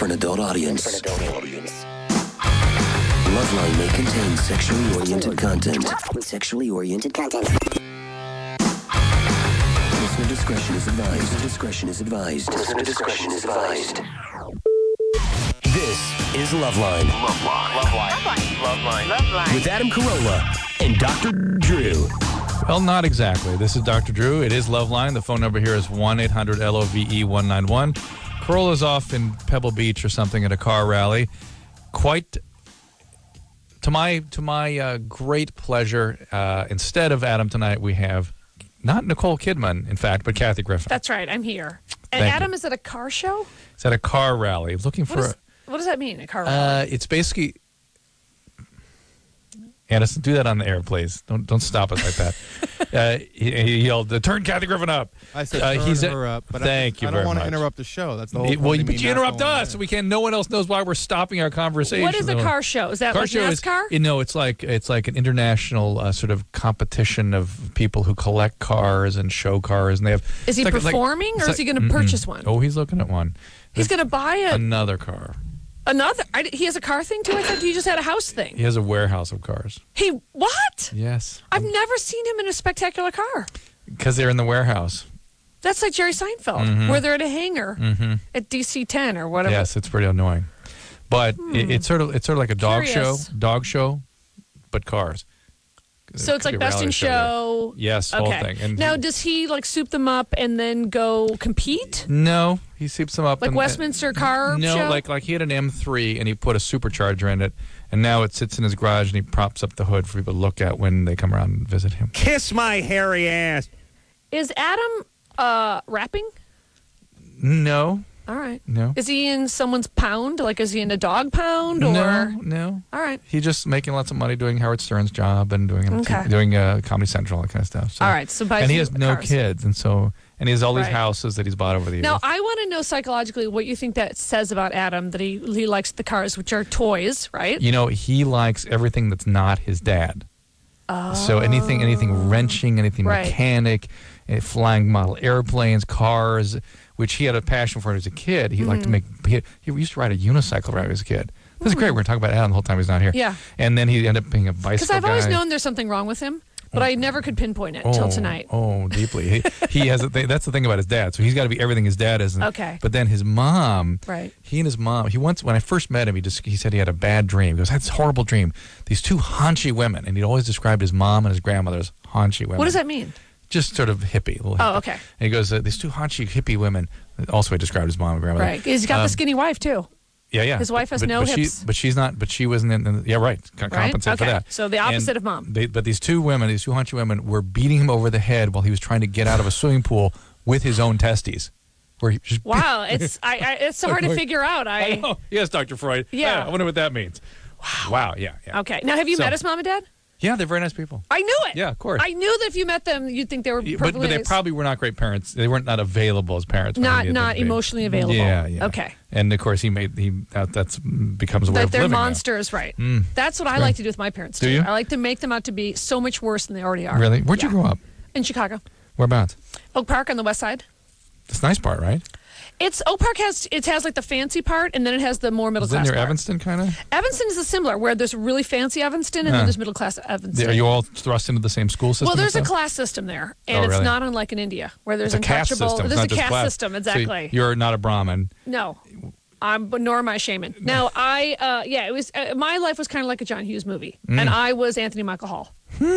for an adult audience. Loveline may contain sexually oriented content. Listener discretion is advised. This is Loveline. Loveline. With Adam Carolla and Dr. Drew. Well, not exactly. This is Dr. Drew. It is Loveline. The phone number here is 1-800-LOVE-191. Carolla's off in Pebble Beach or something at a car rally. Quite to my great pleasure, instead of Adam tonight, we have not Nicole Kidman, in fact, but Kathy Griffin. That's right. I'm here. And Thank Adam you. is at a car show? It's at a car rally. Looking for What does that mean, a car rally? it's basically... Anderson, do that on the air, please. Don't stop us like that. He yelled, "Turn Kathy Griffin up." I said, "Turn her up." But thank you I very don't want much. to interrupt the show. That's the whole. Well, but you interrupt us, so we can't. No one else knows why we're stopping our conversation. What is a car show? Is that car like show NASCAR? No, it's like an international sort of competition of people who collect cars and show cars, and they have. Is he performing, or is he going to purchase one? Oh, he's looking at one. He's going to buy another car. Another? He has a car thing too? I thought he just had a house thing. He has a warehouse of cars. What? Yes. I've never seen him in a spectacular car. Because they're in the warehouse. That's like Jerry Seinfeld, where they're at a hangar at DC-10 or whatever. Yes, it's pretty annoying. But it's sort of like a dog show, but cars. So it's like Best in Show. Yes, whole thing. And now, does he like soup them up and then go compete? No, he soups them up. Like Westminster car show? No, like he had an M3 and he put a supercharger in it, and now it sits in his garage and he props up the hood for people to look at when they come around and visit him. Kiss my hairy ass. Is Adam rapping? No. All right. No. Is he in someone's pound? Like, is he in a dog pound? Or? No. All right. He's just making lots of money doing Howard Stern's job and doing Comedy Central, that kind of stuff. So. All right. So and he has no cars. kids, and he has all these houses that he's bought over the years. Now, I want to know psychologically what you think that says about Adam, that he likes the cars, which are toys, right? You know, he likes everything that's not his dad. Oh. So anything wrenching, anything mechanic, flying model airplanes, cars, which he had a passion for as a kid. He liked to make. He used to ride a unicycle when he was a kid. This is great. We're talking about Adam the whole time he's not here. Yeah. And then he ended up being a bicycle Because I've guy. always known there's something wrong with him, but I never could pinpoint it until tonight. Oh, deeply. He has. That's the thing about his dad. So he's got to be everything his dad is. Okay. But then his mom. Right. He and his mom. When I first met him, he said he had a bad dream. He goes, I had this horrible dream. These two haunchy women, and he'd always described his mom and his grandmother as haunchy women. What does that mean? Just sort of hippie. Little hippie. Oh, okay. And he goes, these two haunchy hippie women. Also, he described his mom and grandmother. Right. He's got the skinny wife too. Yeah. His wife has no hips. She's not. But she wasn't in. Yeah, right. Compensate for that. So the opposite of mom. But these two haunchy women, were beating him over the head while he was trying to get out of a swimming pool with his own testes. Wow, it's so hard to figure out. I know. Yes, Dr. Freud. Yeah. I wonder what that means. Wow. Yeah. Okay. Now, have you met his mom and dad? Yeah, they're very nice people. I knew it. Yeah, of course. I knew that if you met them, you'd think they were perfectly But they nice. probably were not great parents. They weren't not available as parents. Not emotionally available. Yeah. Okay. And of course, that's becomes a way of they're living. monsters, right? That's what I like to do with my parents too. Do you? I like to make them out to be so much worse than they already are. Really? Where'd you grow up? In Chicago. Whereabouts? Oak Park on the west side. That's the nice part, right? It's Oak Park has like the fancy part, and then it has the more middle class. Is it near part. Evanston, kind of? Evanston is similar, where there's really fancy Evanston, and then there's middle class Evanston. Are you all thrust into the same school system? Well, there's a class system there, and it's not unlike in India, where there's a caste untouchable. system. There's a not just caste class. system, exactly. So you're not a Brahmin. No. Nor am I shaman. Now, it was my life was kind of like a John Hughes movie, and I was Anthony Michael Hall.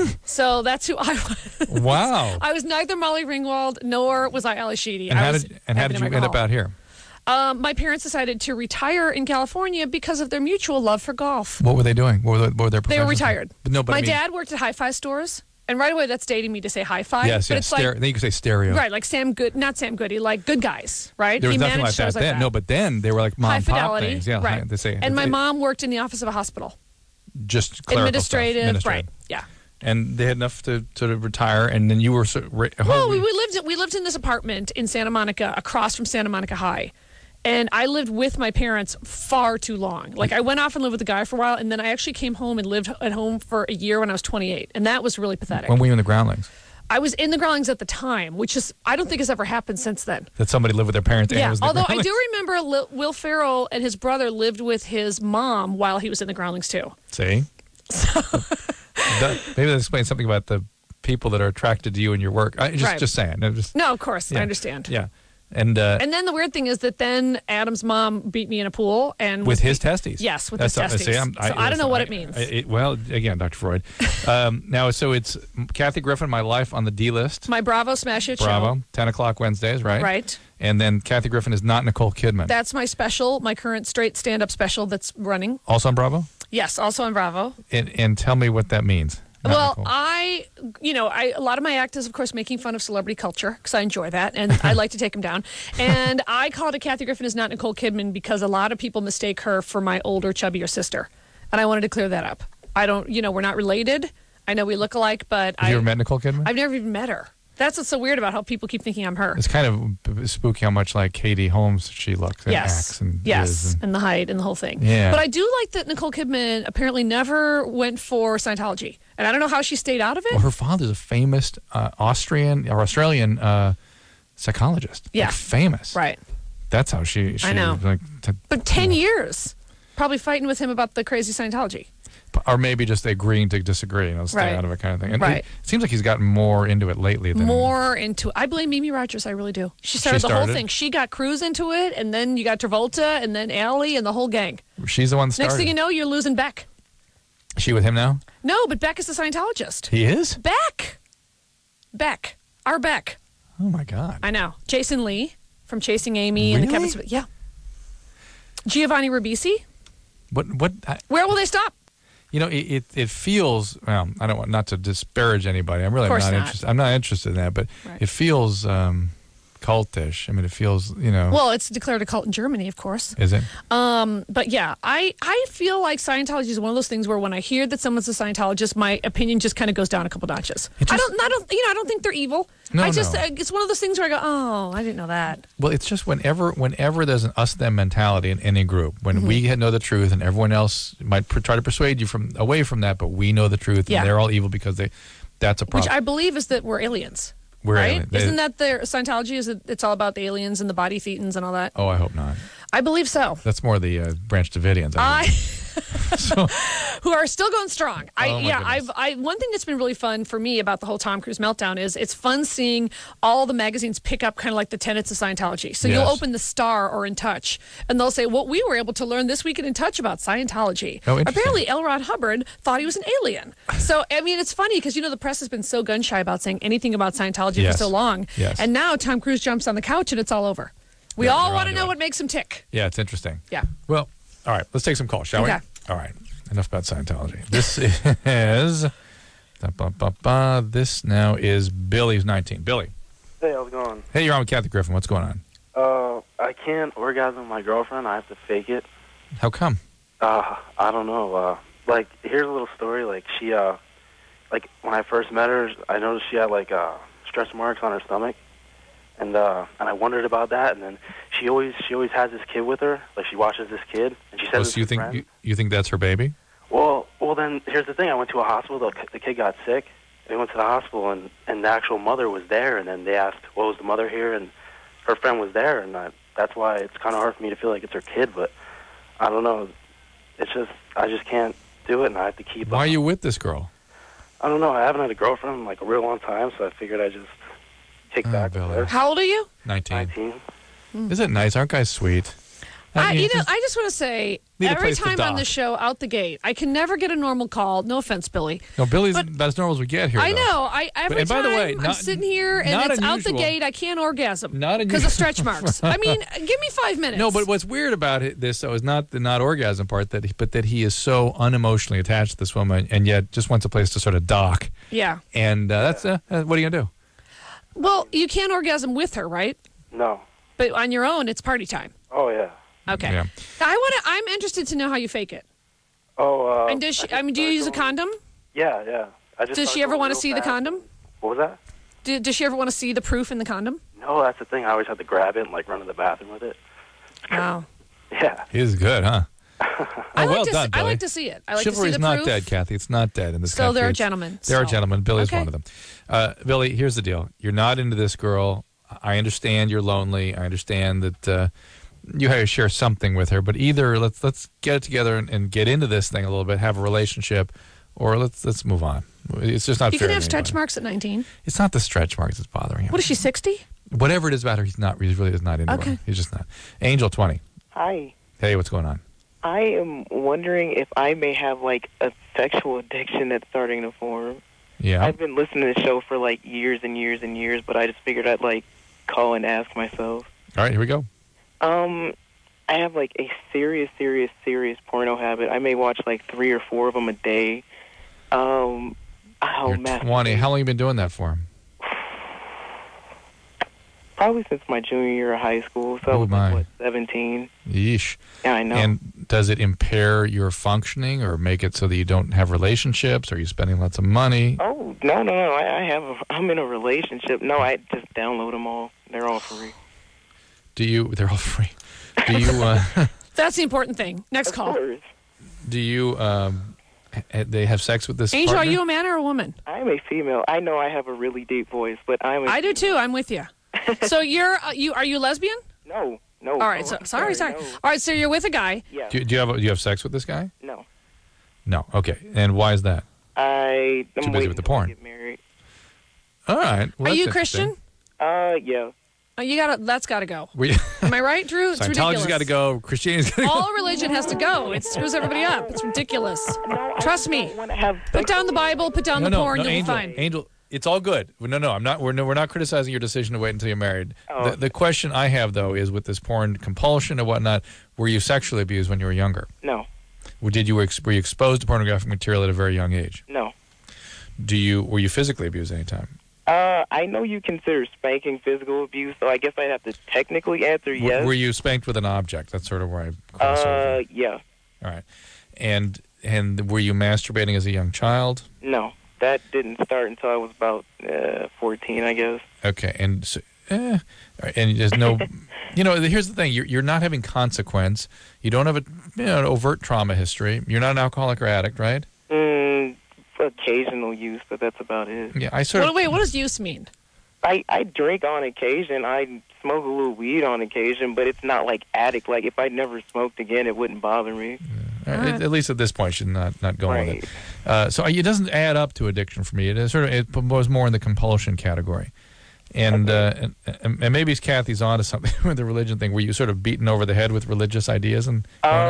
So that's who I was. Wow. I was neither Molly Ringwald nor was I Ali Sheedy. And how did you end up out here? My parents decided to retire in California because of their mutual love for golf. What were they doing? What were their professions? They were retired. My dad worked at hi-fi stores. And right away, that's dating me to say hi-fi. Yes, but it's like, then you can say stereo. Right, like not Sam Goody, like Good Guys, right? There was he nothing like managed that shows then. that. No, but then they were like mom High and pop fidelity, things. Yeah, right. They say. And my mom worked in the office of a hospital. Just clerical Administrative, stuff. right, yeah. And they had enough to retire, and then you were... Well, we lived in this apartment in Santa Monica, across from Santa Monica High. And I lived with my parents far too long. Like, I went off and lived with the guy for a while, and then I actually came home and lived at home for a year when I was 28. And that was really pathetic. When were you in the Groundlings? I was in the Growlings at the time, which is I don't think has ever happened since then. That somebody lived with their parents and Yeah, was in the although I Growlings? do remember Will Ferrell and his brother lived with his mom while he was in the Growlings too. See? Maybe that explains something about the people that are attracted to you and your work. Just saying. No, of course, Yeah. I understand. Yeah. And then the weird thing is that then Adam's mom beat me in a pool and with his testes. Yes, with his testes. See, I don't know what it means. Well, again, Dr. Freud. Now, so it's Kathy Griffin, My Life on the D List. My Bravo Smash Hit Bravo, show. 10 o'clock Wednesdays, right? Right. And then Kathy Griffin is not Nicole Kidman. That's my special, my current straight stand-up special that's running. Also on Bravo? Yes, also on Bravo. And tell me what that means. Not Well, Nicole. a lot of my act is, of course, making fun of celebrity culture because I enjoy that and I like to take them down. And I called it Kathy Griffin is not Nicole Kidman because a lot of people mistake her for my older, chubbier sister. And I wanted to clear that up. I don't, we're not related. I know we look alike, but Have you ever met Nicole Kidman? I've never even met her. That's what's so weird about how people keep thinking I'm her. It's kind of spooky how much like Katie Holmes she looks and acts and is. And the height and the whole thing. Yeah. But I do like that Nicole Kidman apparently never went for Scientology. And I don't know how she stayed out of it. Well, her father's a famous Australian psychologist. Yeah. Like famous. Right. That's how she I know. Like, But 10 years. Probably fighting with him about the crazy Scientology. or maybe just agreeing to disagree, stay Right. out of it kind of thing. And Right. it seems like he's gotten more into it lately than More into I blame Mimi Rogers, I really do. She started the whole thing. She got Cruz into it, and then you got Travolta, and then Allie, and the whole gang. She's the one that started. Next thing you know, you're losing Beck. Is she with him now? No, but Beck is a Scientologist. He is? Beck. Our Beck. Oh, my God. I know. Jason Lee from Chasing Amy and the Kevin Really? Smith. Yeah. Giovanni Ribisi. Where will they stop? It feels, well, I don't want not to disparage anybody. I'm really Of course not not. interested. I'm not interested in that, but Right. it feels cultish. I mean, it feels, Well, it's declared a cult in Germany, of course. is it? But yeah, I feel like Scientology is one of those things where when I hear that someone's a Scientologist, my opinion just kind of goes down a couple notches. I don't think they're evil. No, It's one of those things where I go, oh, I didn't know that. Well, it's just whenever there's an us-them mentality in any group, when we know the truth and everyone else might try to persuade you away from that, but we know the truth Yeah. and they're all evil because that's a problem. Which I believe is that we're aliens. We're right? aliens. Isn't that the Scientology? It's all about the aliens and the body thetans and all that? Oh, I hope not. I believe so. That's more the Branch Davidians. Who are still going strong. Oh, my goodness. One thing that's been really fun for me about the whole Tom Cruise meltdown is it's fun seeing all the magazines pick up kind of like the tenets of Scientology. So you'll Yes. open the Star or In Touch, and they'll say, "What we were able to learn this week in In Touch about Scientology." Oh, interesting. Apparently, L. Ron Hubbard thought he was an alien. So I mean, it's funny because the press has been so gun shy about saying anything about Scientology Yes. for so long, Yes. and now Tom Cruise jumps on the couch and it's all over. We Yeah, all they're want to onto know it. what makes him tick. Yeah, it's interesting. Yeah. Well, all right. Let's take some calls, shall Okay. we? All right. Enough about Scientology. This is... This now is Billy, who's 19. Billy. Hey, how's it going? Hey, you're on with Kathy Griffin. What's going on? I can't orgasm my girlfriend. I have to fake it. How come? I don't know. Here's a little story. She, when I first met her, I noticed she had, stretch marks on her stomach. And I wondered about that. And then she always has this kid with her. Like, she watches this kid. And she says it's So you her friend. you think that's her baby? Well, then here's the thing. I went to a hospital. The kid got sick. We went to the hospital, and the actual mother was there. And then they asked, "Well, was the mother here?" And her friend was there. And that's why it's kind of hard for me to feel like it's her kid. But I don't know. It's just I just can't do it, and I have to keep. Why are you with this girl? I don't know. I haven't had a girlfriend in a real long time, so I figured I'd just kick back. Billy. With her. How old are you? 19. 19. Isn't it nice? Aren't guys sweet? I just want to say, Need a every place to time on dock. the show, out the gate, I can never get a normal call. No offense, Billy. No, Billy's But- about as normal as we get here. I though. know. Every and by the time way, I'm not- sitting here and not it's out the unusual. gate, I can't orgasm Not because of unusual. stretch marks. I mean, give me 5 minutes. No, but what's weird about this though is not the not orgasm part, but that he is so unemotionally attached to this woman, and yet just wants a place to sort of dock. Yeah. And that's what are you gonna do? Well, you can't orgasm with her, right? No. But on your own, it's party time. Oh yeah. Okay. Yeah. I'm interested to know how you fake it. Oh. And does she? I mean, do you use a condom? Yeah, yeah. Does she ever want to see the condom? What was that? Does she ever want to see the proof in the condom? No, that's the thing. I always have to grab it and run to the bathroom with it. Wow. Yeah. He is good, huh? I well like done, I Billy. like to see it. I like Chivalry to is see the not proof. dead, Kathy. It's not dead in this So country. there are gentlemen. There are So- gentlemen. Billy's Okay. one of them. Billy, here's the deal. You're not into this girl. I understand you're lonely. I understand that you have to share something with her. But either let's get it together and get into this thing a little bit, have a relationship, or let's move on. It's just not You fair. can to have stretch anybody. marks at 19. It's not the stretch marks that's bothering him. What is she, 60? Whatever it is about her, he's not. He really is not into Okay. her. He's just not. Angel 20. Hi. Hey, what's going on? I am wondering if I may have, like, a sexual addiction that's starting to form. Yeah. I've been listening to the show for, like, years and years and years, but I just figured I'd, like, call and ask myself. All right, here we go. I have, like, a serious porno habit. I may watch, like, 3 or 4 of them a day. You're 20. How long have you been doing that for? Probably since my junior year of high school, so I Oh, was, my. like, 17. Yeesh. Yeah, I know. And does it impair your functioning or make it so that you don't have relationships? Are you spending lots of money? Oh, no. I'm in a relationship. No, I just download them all. They're all free. They're all free. Do you, That's the important thing. Next Of call. course. they have sex with this Angel, partner? are you a man or a woman? I am a female. I know I have a really deep voice, but I'm a I do too. I'm with you. So are you lesbian? No. All right. So sorry. No. All right. So you're with a guy. Yeah. Do you have sex with this guy? No. No. Okay. And why is that? I'm Too busy waiting with the till we porn. Get married. All right. Well, Are you that's Christian? interesting. Yeah. That's got to go. We, Am I right, Drew? It's ridiculous. Scientology's got to go. Christianity's got to go. All religion has to go. It screws everybody up. It's ridiculous. Trust me. Want to have Put down the Bible. Put down the porn. You'll Angel, be fine. Angel, it's all good. No, I'm not. We're not criticizing your decision to wait until you're married. Oh. The question I have though is with this porn compulsion and whatnot. Were you sexually abused when you were younger? No. Were you exposed to pornographic material at a very young age? No. Were you physically abused any time? I know you consider spanking physical abuse, so I guess I'd have to technically answer yes. Were you spanked with an object? That's sort of where I cross over. Yeah. All right. And were you masturbating as a young child? No. That didn't start until I was about 14, I guess. Okay. And so, and there's no, here's the thing. You're not having consequence. You don't have an overt trauma history. You're not an alcoholic or addict, right? Occasional use, but that's about it. Yeah, I sort of. Wait, what does use mean? I drink on occasion. I smoke a little weed on occasion, but it's not like addict. Like if I never smoked again, it wouldn't bother me. At least at this point, should not go Right. with it. So it doesn't add up to addiction for me. It was more in the compulsion category. And and maybe Kathy's onto something with the religion thing. Were you sort of beaten over the head with religious ideas and?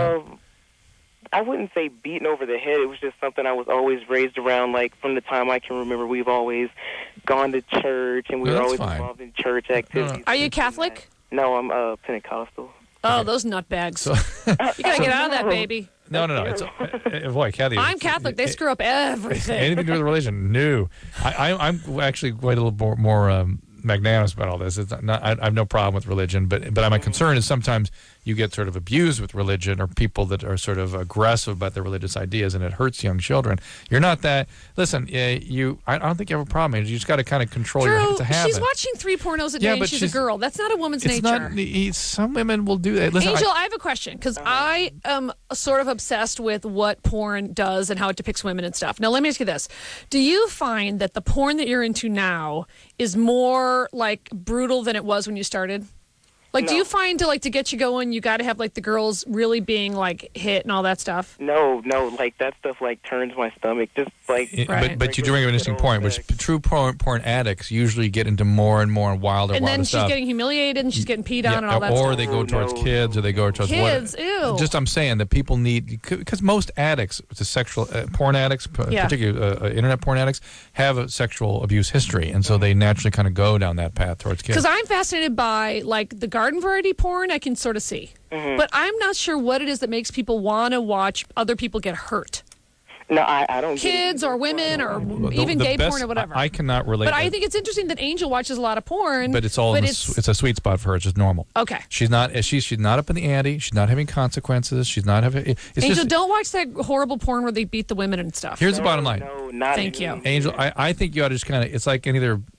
I wouldn't say beaten over the head. It was just something I was always raised around. Like from the time I can remember, we've always gone to church and we No, were that's always fine. involved in church activities. Are you Catholic? No, I'm Pentecostal. Oh, those nutbags. You got to get out of that, baby. No. It's boy, Kathy. I'm Catholic. They screw up everything. Anything to do with religion? No. I'm actually quite a little more magnanimous about all this. It's not. I have no problem with religion, but my concern is sometimes you get sort of abused with religion or people that are sort of aggressive about their religious ideas, and it hurts young children. You're not that. Listen, I don't think you have a problem. You just got to kind of control your. True. It's a habit. She's watching 3 pornos a day Yeah, and but she's a girl. That's not a woman's It's nature. not. Some women will do that. Listen, Angel, I have a question because I am sort of obsessed with what porn does and how it depicts women and stuff. Now, let me ask you this. Do you find that the porn that you're into now is more like brutal than it was when you started? Like, do you find to get you going, you got to have like the girls really being like hit and all that stuff? No, like that stuff like turns my stomach. Just like. Right. But you bring up an interesting point, which true porn addicts usually get into more and more wilder, And then she's stuff. getting humiliated and she's getting peed on and all that or stuff. they go towards kids, or they go towards Kids, what? ew. Just I'm saying that people need, because most addicts, the sexual porn addicts, particularly internet porn addicts, have a sexual abuse history, and so they naturally kind of go down that path towards kids. Because I'm fascinated by like the garden variety porn, I can sort of see, but I'm not sure what it is that makes people want to watch other people get hurt. No, I don't. Kids or women or even The gay best- porn or whatever. I cannot relate. But I think it's interesting that Angel watches a lot of porn. But it's all it's a sweet spot for her. It's just normal. Okay. She's not up in the ante. She's not having consequences. She's not having. It's Angel, just, don't watch that horrible porn where they beat the women and stuff. Here's the bottom line. No, not Thank even. you. Angel, I think you ought to just kind of. It's like any other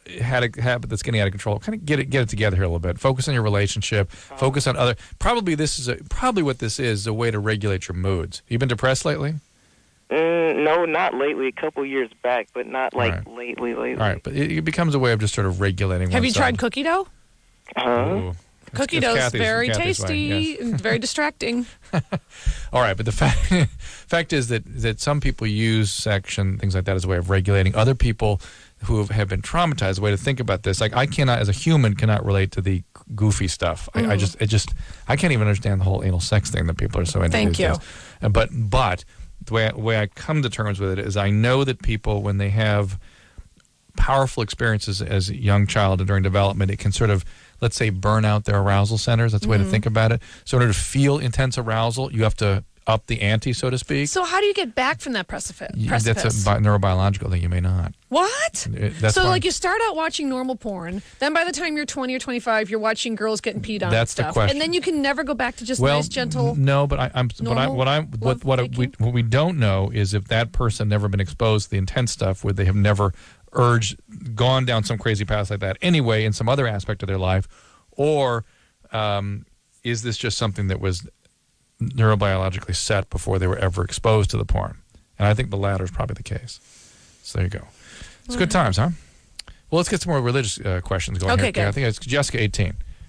had a habit that's getting out of control, kind of get it together here a little bit. Focus on your relationship. Focus on other. Probably what this is a way to regulate your moods. You been depressed lately? No, not lately. A couple years back, but not like lately. All right, but it becomes a way of just sort of regulating. Have you tried cookie dough? Cookie dough is very Kathy's tasty yes. and very distracting. All right, but the fact is that some people use sex and things like that as a way of regulating. Other people who have been traumatized, a way to think about this. Like I cannot, as a human, cannot relate to the goofy stuff. I can't even understand the whole anal sex thing that people are so into. Thank you. But the way I come to terms with it is I know that people, when they have powerful experiences as a young child and during development, it can sort of, let's say, burn out their arousal centers. That's the way to think about it. So in order to feel intense arousal, you have to up the ante, so to speak. So how do you get back from that precipice? That's a neurobiological thing. You may not. What? Like you start out watching normal porn, then by the time you're 20 or 25, you're watching girls getting peed on. That's and stuff, the question. and then you can never go back to just nice, gentle. No, but what we don't know is if that person never been exposed to the intense stuff, would they have never gone down some crazy path like that anyway in some other aspect of their life, or is this just something that was neurobiologically set before they were ever exposed to the porn? And I think the latter is probably the case. So there you go. It's good times, huh? Well, let's get some more religious questions going here. Good. I think it's Jessica, 18.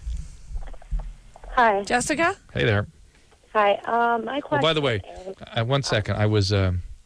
Hi. Jessica? Hey there. Hi. My question. Oh, by the way, 1 second. I was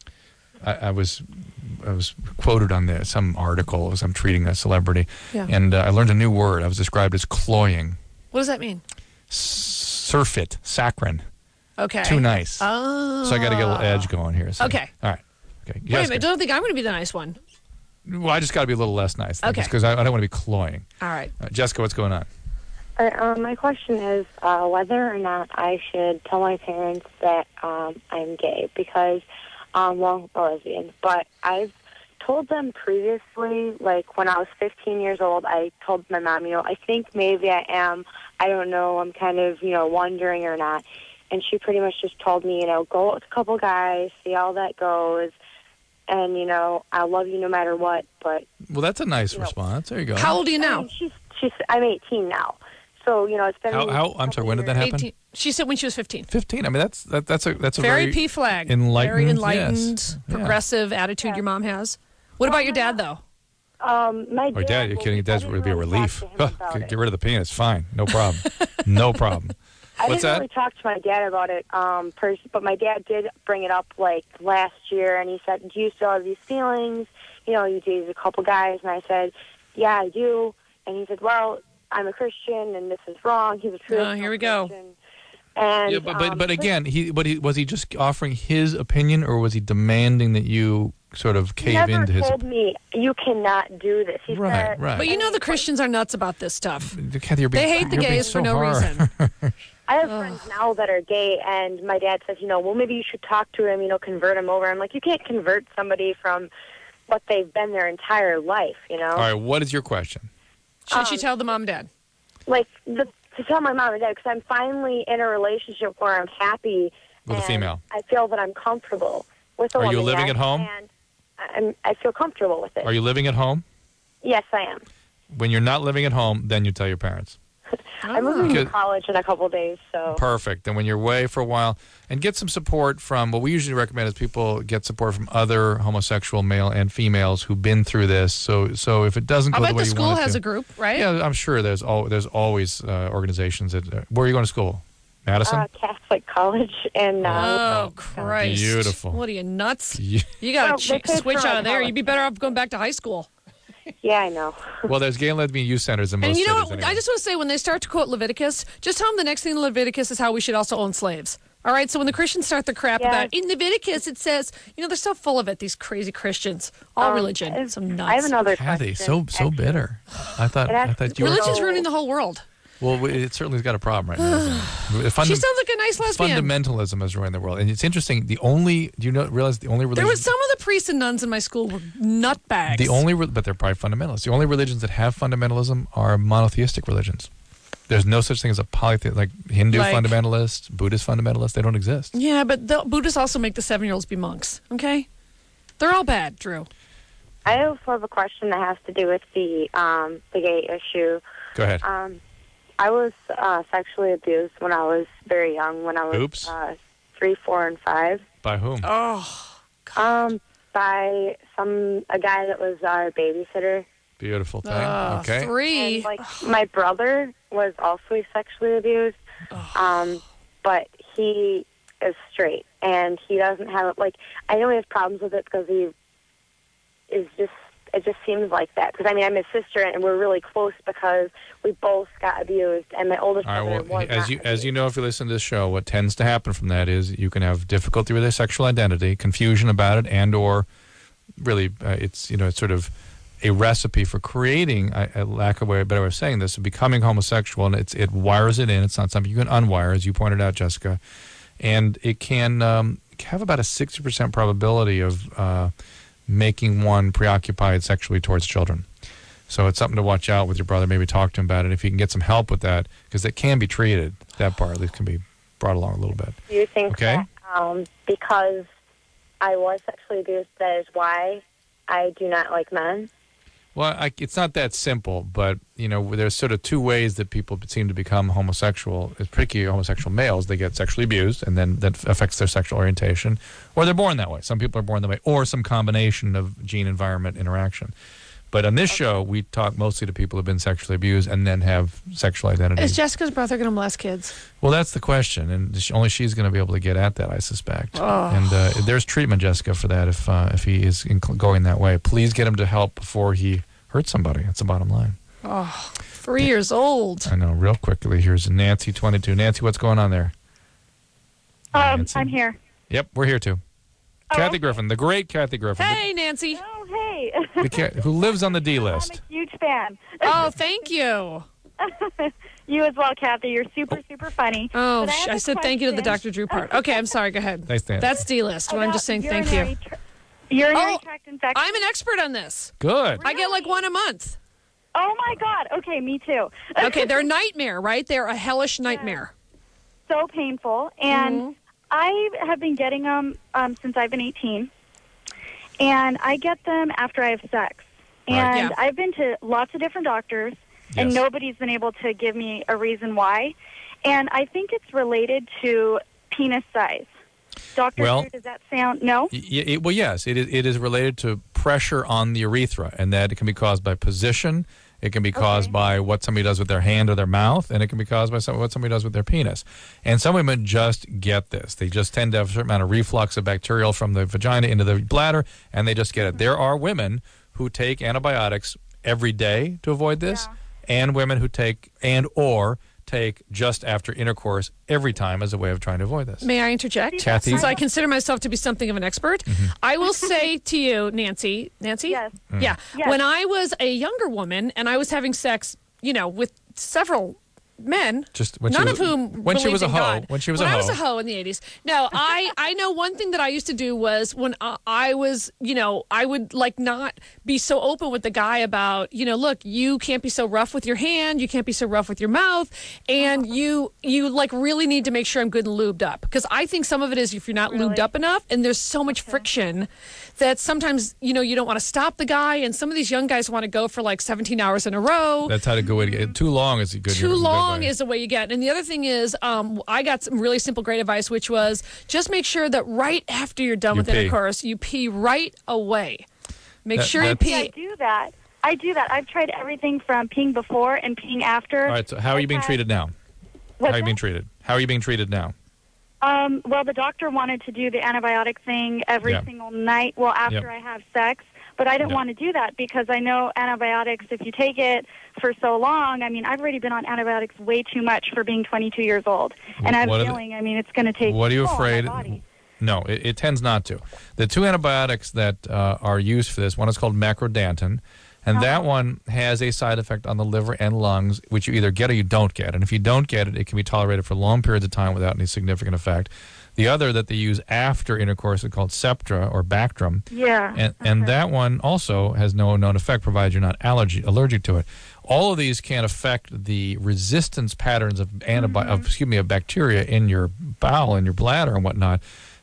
quoted on some article as I'm treating a celebrity, and I learned a new word. I was described as cloying. What does that mean? Surfeit, saccharine. Okay. Too nice. Oh. So I got to get a little edge going here. So. Okay. All right. Okay. Wait a minute. Don't think I'm going to be the nice one. Well, I just got to be a little less nice. Okay. Because I don't want to be cloying. All right. Jessica, what's going on? My question is whether or not I should tell my parents that I'm gay because, a lesbian. But I've told them previously, like when I was 15 years old, I told my mom, I think maybe I am. I don't know. I'm kind of, wondering or not. And she pretty much just told me, go with a couple guys, see how that goes. And, I love you no matter what. But well, that's a nice response. There you go. How old are you now? I'm 18 now. So, it's been... I'm sorry, when did that happen? 18. She said when she was 15. 15. I mean, that's a very P flag. Very enlightened, progressive attitude your mom has. What about your dad, though? My dad, you're kidding. Dad's would be a relief. Get rid of the penis. Fine. No problem. No problem. I didn't really talk to my dad about it, but my dad did bring it up like last year, and he said, "Do you still have these feelings? You dated a couple guys," and I said, "Yeah, I do." And he said, "Well, I'm a Christian, and this is wrong." He was true. Oh, here we go. And, yeah, but again, was he just offering his opinion, or was he demanding that you sort of cave into his? He never told me you cannot do this. He said, right. But the Christians are nuts about this stuff. Kathy, they hate the gays for no reason. I have friends now that are gay, and my dad says, well, maybe you should talk to him, convert him over. I'm like, you can't convert somebody from what they've been their entire life, All right, what is your question? Should she tell the mom and dad? To tell my mom and dad, because I'm finally in a relationship where I'm happy. With a female. I feel that I'm comfortable with a woman. Are you living at home? And I feel comfortable with it. Are you living at home? Yes, I am. When you're not living at home, then you tell your parents. I'm moving to college in a couple of days, so... Perfect. And when you're away for a while, and get some support from... What we usually recommend is people get support from other homosexual male and females who've been through this. So if it doesn't go the way you want it to... I bet the school has a group, right? Yeah, I'm sure there's always organizations that... Where are you going to school? Madison? Catholic College. And, oh, Christ. Beautiful. What are you, nuts? You got to switch out of there. You'd be better off going back to high school. Yeah, I know. Well, there's gay and lesbian youth centers in most cities. And what? I just want to say, when they start to quote Leviticus, just tell them the next thing in Leviticus is how we should also own slaves. All right? So when the Christians start their crap about, in Leviticus, it says, they're so full of it, these crazy Christians. All religion. Some nuts. I have another Kathy, question. so bitter. I thought you were... Religion's ruining the whole world. Well, it certainly has got a problem right now. She sounds like a nice lesbian. Fundamentalism is ruining the world. And it's interesting, realize the only religion... There were some of the priests and nuns in my school were nutbags. But they're probably fundamentalists. The only religions that have fundamentalism are monotheistic religions. There's no such thing as a polytheist, like Hindu fundamentalist, Buddhist fundamentalist. They don't exist. Yeah, but the Buddhists also make the 7-year-olds be monks, okay? They're all bad, Drew. I also have a question that has to do with the gay issue. Go ahead. I was sexually abused when I was very young, when I was 3, 4, and 5. By whom? By a guy that was our babysitter. Beautiful thing. Okay. 3. And, like, my brother was also sexually abused, but he is straight, and he doesn't have, like, I know he has problems with it because he is just, it just seems like that. Because, I mean, I'm his sister, and we're really close because we both got abused, and my oldest brother was as you know, if you listen to this show, what tends to happen from that is you can have difficulty with their sexual identity, confusion about it, and or really it's, it's sort of a recipe for creating, a lack of a better way of saying this, becoming homosexual, and it wires it in. It's not something you can unwire, as you pointed out, Jessica. And it can have about a 60% probability of making one preoccupied sexually towards children. So it's something to watch out with your brother. Maybe talk to him about it if you can get some help with that, because it can be treated. That part at least can be brought along a little bit. Do you think that because I was sexually abused, that is why I do not like men? Well, it's not that simple, but, there's sort of two ways that people seem to become homosexual, particularly homosexual males. They get sexually abused, and then that affects their sexual orientation, or they're born that way. Some people are born that way, or some combination of gene-environment interaction. But on this show, we talk mostly to people who have been sexually abused and then have sexual identity. Is Jessica's brother going to molest kids? Well, that's the question, and only she's going to be able to get at that, I suspect. And there's treatment, Jessica, for that if he is going that way. Please get him to help before he hurts somebody. That's the bottom line. 3 years old. I know. Real quickly, here's Nancy, 22. Nancy, what's going on there? I'm here. Yep, we're here too. Kathy Griffin, the great Kathy Griffin. Hey, Nancy. Oh, hey. Who lives on the D list. I'm a huge fan. Oh, thank you. You as well, Kathy. You're super, super funny. Oh, I said thank you to the Dr. Drew part. Okay, I'm sorry. Go ahead. Thanks, Nancy. That's D-list. I'm just saying thank you. Urinary tract infection. I'm an expert on this. Good. I get like one a month. Oh, my God. Okay, me too. Okay, they're a nightmare, right? They're a hellish nightmare. So painful. And I have been getting them since I've been 18. And I get them after I have sex. And I've been to lots of different doctors, and nobody's been able to give me a reason why. And I think it's related to penis size. Dr. Drew, does that sound... No? Well, yes. It is related to pressure on the urethra, and that it can be caused by position. It can be caused by what somebody does with their hand or their mouth, and it can be caused by what somebody does with their penis. And some women just get this. They just tend to have a certain amount of reflux of bacterial from the vagina into the bladder, and they just get it. There are women who take antibiotics every day to avoid this, and women who take take just after intercourse every time as a way of trying to avoid this. May I interject? Kathy? Since I consider myself to be something of an expert, I will say to you, Nancy? Yes. Yeah. Yes. When I was a younger woman and I was having sex, with several men, none of whom when she was a hoe. God. When she was when a hoe. I was a hoe in the 80s. No, I know one thing that I used to do was when I was, I would not be so open with the guy about, look, you can't be so rough with your hand, you can't be so rough with your mouth, and you really need to make sure I'm good and lubed up. Because I think some of it is if you're not lubed up enough, and there's so much friction that sometimes, you don't want to stop the guy, and some of these young guys want to go for 17 hours in a row. That's how to go. Too long is good. Too long is the way you get. And the other thing is, I got some really simple, great advice, which was just make sure that right after you're done with intercourse, you pee right away. Make sure you pee. I do that. I've tried everything from peeing before and peeing after. All right, so how are you being treated now? How are you being treated now? Well, the doctor wanted to do the antibiotic thing every single night, after I have sex. But I didn't want to do that because I know antibiotics, if you take it for so long, I've already been on antibiotics way too much for being 22 years old. And I'm feeling, it's going to take What are you afraid? On my body. No, it tends not to. The two antibiotics that are used for this, one is called macrodantin, and that one has a side effect on the liver and lungs, which you either get or you don't get. And if you don't get it, it can be tolerated for long periods of time without any significant effect. The other that they use after intercourse is called Septra or Bactrim. Yeah. And that one also has no known effect, provided you're not allergic to it. All of these can affect the resistance patterns of bacteria in your bowel, in your bladder, and whatnot.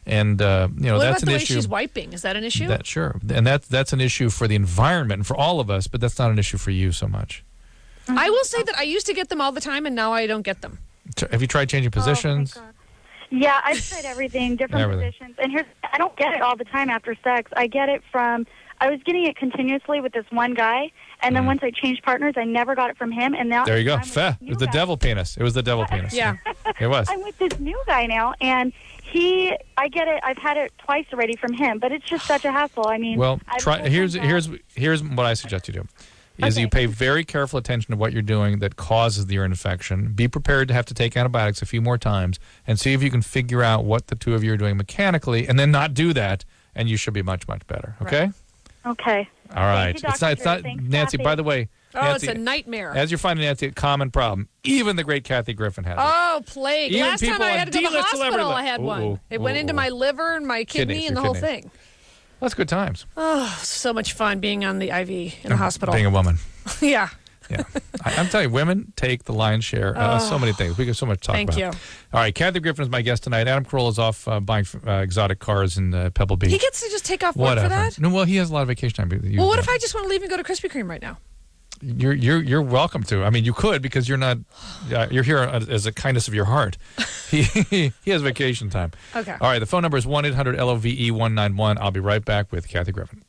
And what that's about the an way issue. she's wiping? Is that an issue? Sure, and that's an issue for the environment and for all of us, but that's not an issue for you so much. I will say that I used to get them all the time, and now I don't get them. Have you tried changing positions? Yeah, I've tried everything, different positions. And I don't get it all the time after sex. I get it from, I was getting it continuously with this one guy, and then once I changed partners, I never got it from him. And now there you go. It was the devil penis. It was the devil penis. Yeah. It was. I'm with this new guy now, and I get it. I've had it twice already from him, but it's just such a hassle. I mean, well, here's what I suggest you do. You pay very careful attention to what you're doing that causes the urine infection. Be prepared to have to take antibiotics a few more times and see if you can figure out what the two of you are doing mechanically and then not do that, and you should be much, much better. Okay? Right. Okay. All right. Thank you, It's not Thanks, Nancy, Kathy. by the way. Nancy, it's a nightmare. As you're finding, Nancy, a common problem. Even the great Kathy Griffin has it. Oh, plague. Even Last time people I on had to go to the D-list hospital, celebrity I had one. Ooh, It went into my liver and my kidney and the whole thing. That's good times. Oh, so much fun being on the IV in the hospital. Being a woman. Yeah. Yeah. I'm telling you, women take the lion's share. So many things. We got so much to talk about. Thank you. All right, Kathy Griffin is my guest tonight. Adam Carolla is off buying exotic cars in Pebble Beach. He gets to just take off work for that? No, well, he has a lot of vacation time. Well, what if I just want to leave and go to Krispy Kreme right now? You're welcome to. I mean, you could because you're not. You're here as a kindness of your heart. He has vacation time. Okay. All right. The phone number is 1-800-LOVE-191. I'll be right back with Kathy Griffin.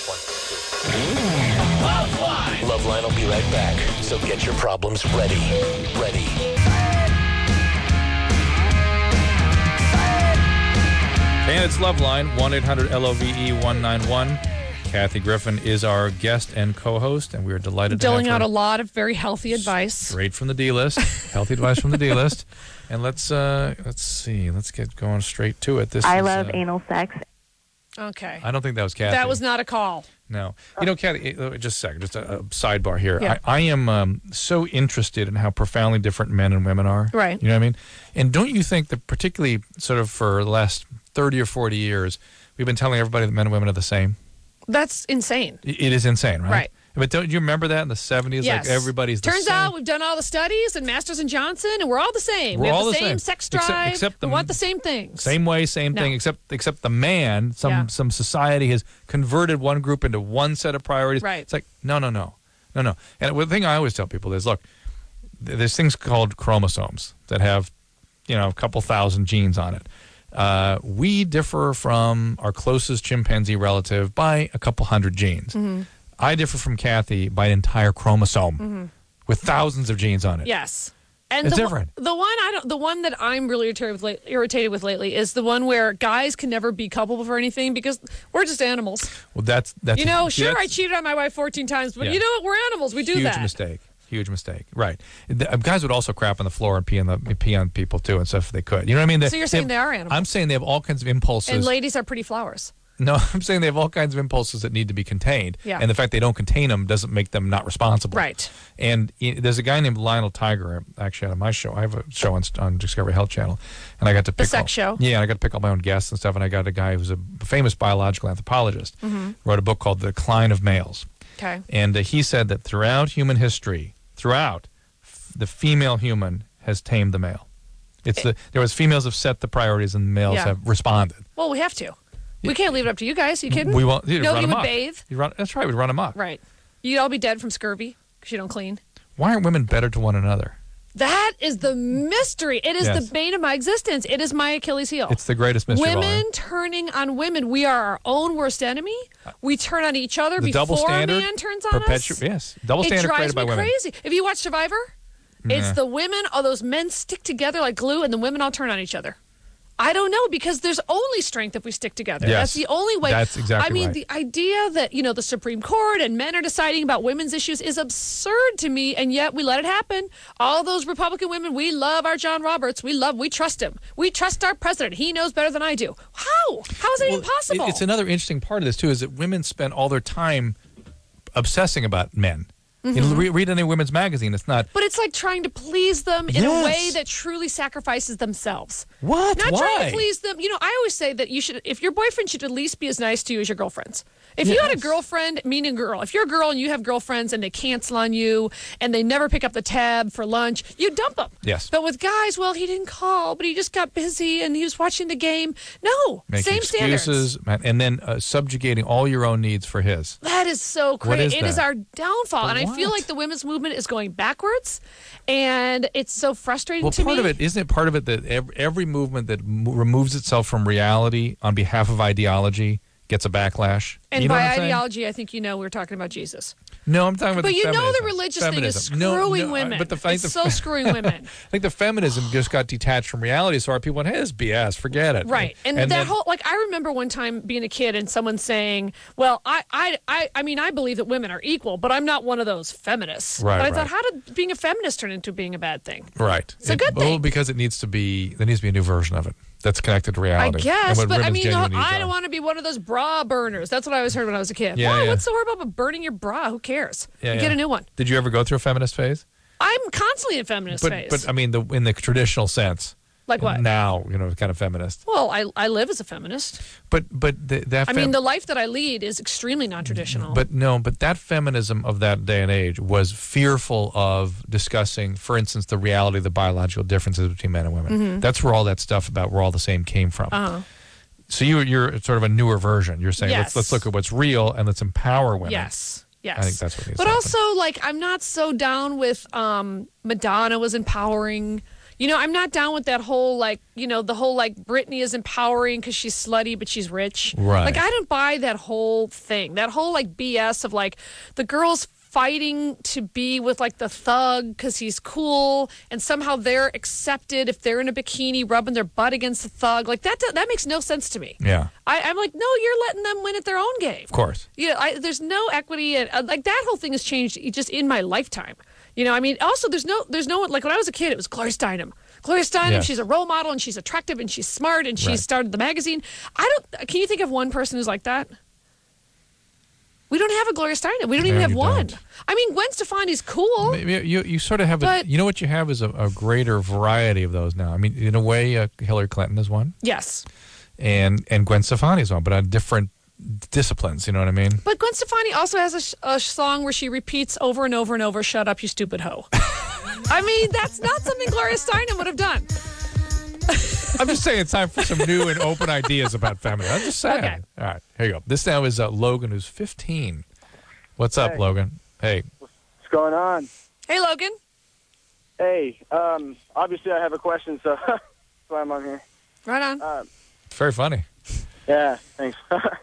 Loveline will be right back. So get your problems ready. Ready. And it's Loveline, 1-800-LOVE-191. Kathy Griffin is our guest and co-host, and we are delighted to have her. Doling out a lot of very healthy advice. Straight from the D-list. Healthy advice from the D-list. And let's see. Let's get going straight to it. I love anal sex. Okay. I don't think that was Kathy. That was not a call. No. You know, Kathy, just a second, just a sidebar here. Yeah. I am so interested in how profoundly different men and women are. Right. You know what I mean? And don't you think that particularly sort of for the last 30 or 40 years, we've been telling everybody that men and women are the same? That's insane. It is insane, right? Right. But don't you remember that in the 70s? Yes. Like everybody's the Turns same. out we've done all the studies and Masters and Johnson, and we're all the same. We're we have all the the same same. sex drive. Except we want the same things. Same way, same No. thing, except the man, some society has converted one group into one set of priorities. Right. It's like, no. And the thing I always tell people is, look, there's things called chromosomes that have, a couple thousand genes on it. We differ from our closest chimpanzee relative by a couple hundred genes. Mm-hmm. I differ from Kathy by an entire chromosome with thousands of genes on it. Yes. And It's the different. The one that I'm really irritated with lately is the one where guys can never be culpable for anything because we're just animals. Well, that's Sure, I cheated on my wife 14 times, but you know what? We're animals. We do that. Huge mistake. Right. Guys would also crap on the floor and pee on people too and stuff if they could. You know what I mean? So you're saying they are animals? I'm saying they have all kinds of impulses. And ladies are pretty flowers. No, I'm saying they have all kinds of impulses that need to be contained. Yeah. And the fact they don't contain them doesn't make them not responsible. Right. And there's a guy named Lionel Tiger, actually, on my show. I have a show on Discovery Health Channel. And I got to pick sex show? Yeah, and I got to pick all my own guests and stuff. And I got a guy who's a famous biological anthropologist. Wrote a book called The Decline of Males. Okay. And he said that throughout human history, the female human has tamed the male. There was females have set the priorities and males have responded. Well, we have to. We can't leave it up to you guys. You kidding? We won't. Nobody would bathe. That's right. We'd run amok. Right. You'd all be dead from scurvy because you don't clean. Why aren't women better to one another? That is the mystery. It is Yes. the bane of my existence. It is my Achilles heel. It's the greatest mystery of all. Women turning on women. We are our own worst enemy. We turn on each other The before double standard man turns on us. Yes. Double standard It created drives by me women. crazy. If you watch Survivor, it's Nah. the women, all those men stick together like glue, and the women all turn on each other. I don't know, because there's only strength if we stick together. Yes. That's the only way. That's exactly I mean, right. the idea that, the Supreme Court and men are deciding about women's issues is absurd to me, and yet we let it happen. All those Republican women, we love our John Roberts. We trust him. We trust our president. He knows better than I do. How? How is it even possible? It's another interesting part of this, too, is that women spend all their time obsessing about men. Read any women's magazine. It's not. But it's like trying to please them in a way that truly sacrifices themselves. What? Not Why? trying to please them. I always say that if your boyfriend should at least be as nice to you as your girlfriends. If you had a girlfriend, meaning girl, if you're a girl and you have girlfriends and they cancel on you and they never pick up the tab for lunch, you dump them. Yes. But with guys, well, he didn't call, but he just got busy and he was watching the game. No, Making same excuses, standards. and then subjugating all your own needs for his. That is so crazy. It is our downfall. But and I feel like the women's movement is going backwards, and it's so frustrating to me. Well, isn't it part of it that every movement that removes itself from reality on behalf of ideology gets a backlash? And you know by ideology, I think we're talking about Jesus. No, I'm talking about But the feminism. know the religious thing is screwing women. But it's so screwing women. I think the feminism just got detached from reality, so our people went, hey, this is BS, forget it. Right. And that whole, like, I remember one time being a kid and someone saying, well, I mean, I believe that women are equal, but I'm not one of those feminists. Right, but I thought, how did being a feminist turn into being a bad thing? Right. It's a good thing. Well, because there needs to be a new version of it that's connected to reality. I guess, but I mean, I are. don't want to be one of those bra burners. That's what I always heard when I was a kid. Yeah, Why? yeah. What's so hard about burning your bra? Who cares? Yeah, Get a new one. Did you ever go through a feminist phase? I'm constantly in feminist phase. But I mean, in the traditional sense. Like what? Now, kind of feminist. Well, I live as a feminist. But I mean, the life that I lead is extremely non-traditional. But that feminism of that day and age was fearful of discussing, for instance, the reality of the biological differences between men and women. Mm-hmm. That's where all that stuff about we're all the same came from. So you're sort of a newer version. You're saying let's look at what's real and let's empower women. Yes. I think that's what needs But to happen. also, like, I'm not so down with Madonna was empowering. I'm not down with that whole, like, the whole, like, Britney is empowering because she's slutty, but she's rich. Right. Like, I don't buy that whole thing. That whole, like, BS of, like, the girls fighting to be with, like, the thug because he's cool, and somehow they're accepted if they're in a bikini rubbing their butt against the thug. Like, that makes no sense to me. Yeah. I'm like, no, you're letting them win at their own game. Of course. There's no equity. Like, that whole thing has changed just in my lifetime. I mean, also, there's no, like, when I was a kid, it was Gloria Steinem. Gloria Steinem, Yes. she's a role model, and she's attractive, and she's smart, and she started the magazine. Can you think of one person who's like that? We don't have a Gloria Steinem. We don't even have one. Don't. I mean, Gwen Stefani's cool. You sort of have you know what you have is a greater variety of those now. I mean, in a way, Hillary Clinton is one. Yes. And Gwen Stefani is one, but on different disciplines, you know what I mean? But Gwen Stefani also has a song where she repeats over and over and over, "Shut up, you stupid hoe." I mean, that's not something Gloria Steinem would have done. I'm just saying it's time for some new and open ideas about feminism. I'm just saying. Okay. All right, here you go. This now is Logan, who's 15. What's up, Logan? Hey. What's going on? Hey, Logan. Hey, obviously I have a question, so that's why I'm on here. Right on. It's very funny. Yeah, thanks.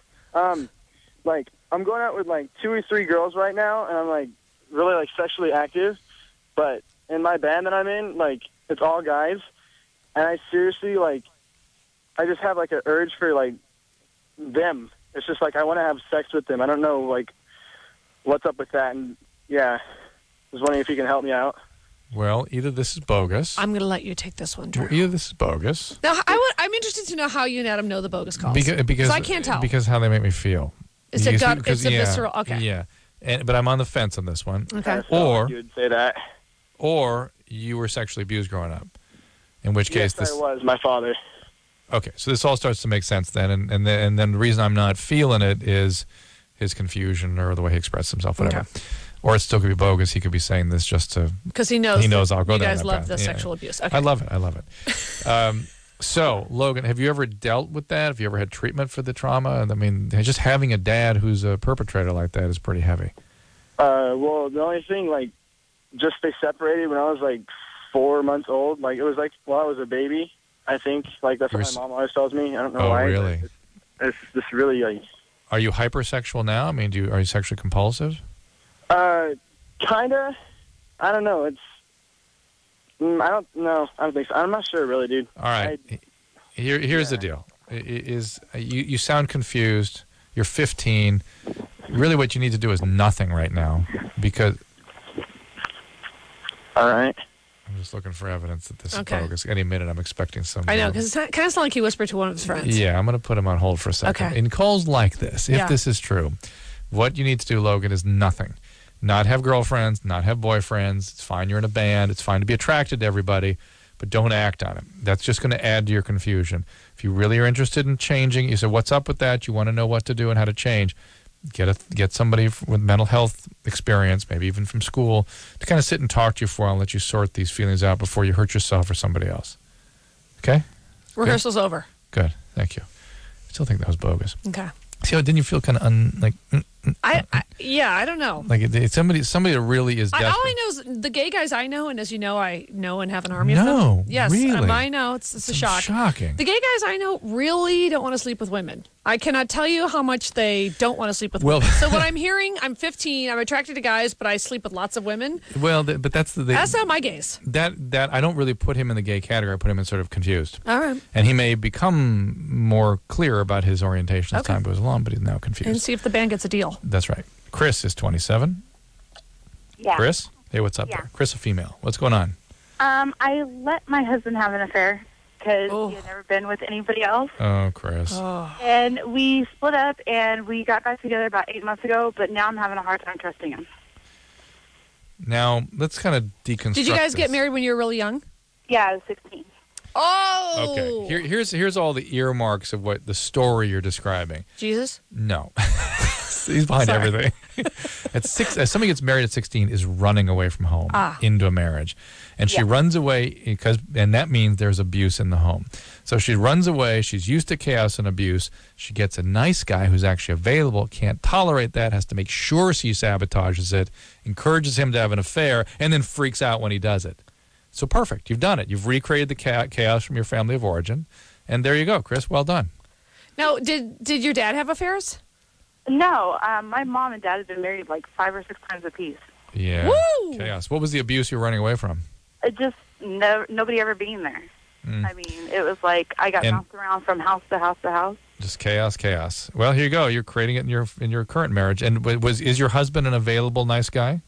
Like, I'm going out with, like, 2 or 3 girls right now, and I'm, like, really, like, sexually active. But in my band that I'm in, like, it's all guys. And I seriously, like, I just have, like, an urge for, like, them. It's just, like, I want to have sex with them. I don't know, like, what's up with that. And, yeah, I was wondering if you can help me out. Well, either this is bogus. I'm going to let you take this one, Drew. Either this is bogus. Now, I'm interested to know how you and Adam know the bogus calls. Because I can't tell. Because how they make me feel. It's a gut. It's a visceral. Okay. Yeah, but I'm on the fence on this one. Okay. Or you would say that. Or you were sexually abused growing up, in which case yes, I was. My father. Okay, so this all starts to make sense then, and then the reason I'm not feeling it is his confusion or the way he expressed himself, whatever. Okay. Or it still could be bogus. He could be saying this just to because he knows I'll go you down guys that love path. the sexual abuse. Okay. I love it. So, Logan, have you ever dealt with that? Have you ever had treatment for the trauma? I mean, just having a dad who's a perpetrator like that is pretty heavy. Well, the only thing, like, just they separated when I was, like, 4 months old. Like, it was, like, while I was a baby, I think. Like, that's what my mom always tells me. I don't know why. Oh, really? It's just really, like... Are you hypersexual now? I mean, are you sexually compulsive? Kinda. I don't know. It's... I don't know. I don't think so. I'm not sure, really, dude. All right. Here's the deal. You sound confused. You're 15. Really what you need to do is nothing right now because... All right. I'm just looking for evidence that this is bogus. Any minute I'm expecting some... I know, because it kind of sounds like he whispered to one of his friends. Yeah, I'm going to put him on hold for a second. Okay. In calls like this, if this is true, what you need to do, Logan, is nothing. Not have girlfriends, not have boyfriends. It's fine you're in a band. It's fine to be attracted to everybody, but don't act on it. That's just going to add to your confusion. If you really are interested in changing, you say, what's up with that? You want to know what to do and how to change. get somebody with mental health experience, maybe even from school, to kind of sit and talk to you for a while and let you sort these feelings out before you hurt yourself or somebody else. Okay? Rehearsal's over. Good. Thank you. I still think that was bogus. Okay. See how didn't you feel kind of I don't know. Like it's somebody that really is desperate. All I know is the gay guys I know, and as you know, I know and have an army of No, them. Yes, really? I know. It's a shock. Shocking. The gay guys I know really don't want to sleep with women. I cannot tell you how much they don't want to sleep with women. So what I'm hearing, I'm 15, I'm attracted to guys, but I sleep with lots of women. Well, but that's not my gaze. That I don't really put him in the gay category. I put him in sort of confused. All right. And he may become more clear about his orientation as time goes along, but he's now confused. And see if the band gets a deal. That's right. Chris is 27. Yeah. Chris? Hey, what's up there? Chris, a female. What's going on? I let my husband have an affair because he had never been with anybody else. Oh, Chris. And we split up, and we got back together about 8 months ago, but now I'm having a hard time trusting him. Now, let's kind of deconstruct Did you guys this. get married when you were really young? Yeah, I was 16. Oh! Okay. Here's all the earmarks of what the story you're describing. Jesus? No. He's behind everything. At somebody gets married at 16 is running away from home into a marriage. And she runs away and that means there's abuse in the home. So she runs away. She's used to chaos and abuse. She gets a nice guy who's actually available, can't tolerate that, has to make sure she sabotages it, encourages him to have an affair, and then freaks out when he does it. So perfect. You've done it. You've recreated the chaos from your family of origin. And there you go, Chris. Well done. Now, did your dad have affairs? No, my mom and dad have been married like 5 or 6 times apiece. Yeah. Woo! Chaos. What was the abuse you were running away from? It just nobody ever being there. I mean, it was like I got bounced around from house to house to house. Just chaos. Well, here you go. You're creating it in your current marriage. And is your husband an available nice guy?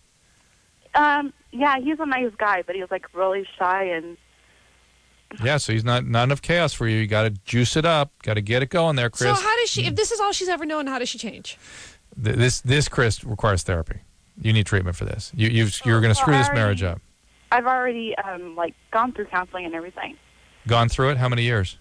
Yeah, he's a nice guy, but he was like really shy and. Yeah, so he's not enough chaos for you. You got to juice it up. Got to get it going there, Chris. So how does she? If this is all she's ever known, how does she change? This Chris requires therapy. You need treatment for this. You're going to screw this marriage up. I've already gone through counseling and everything. Gone through it? How many years?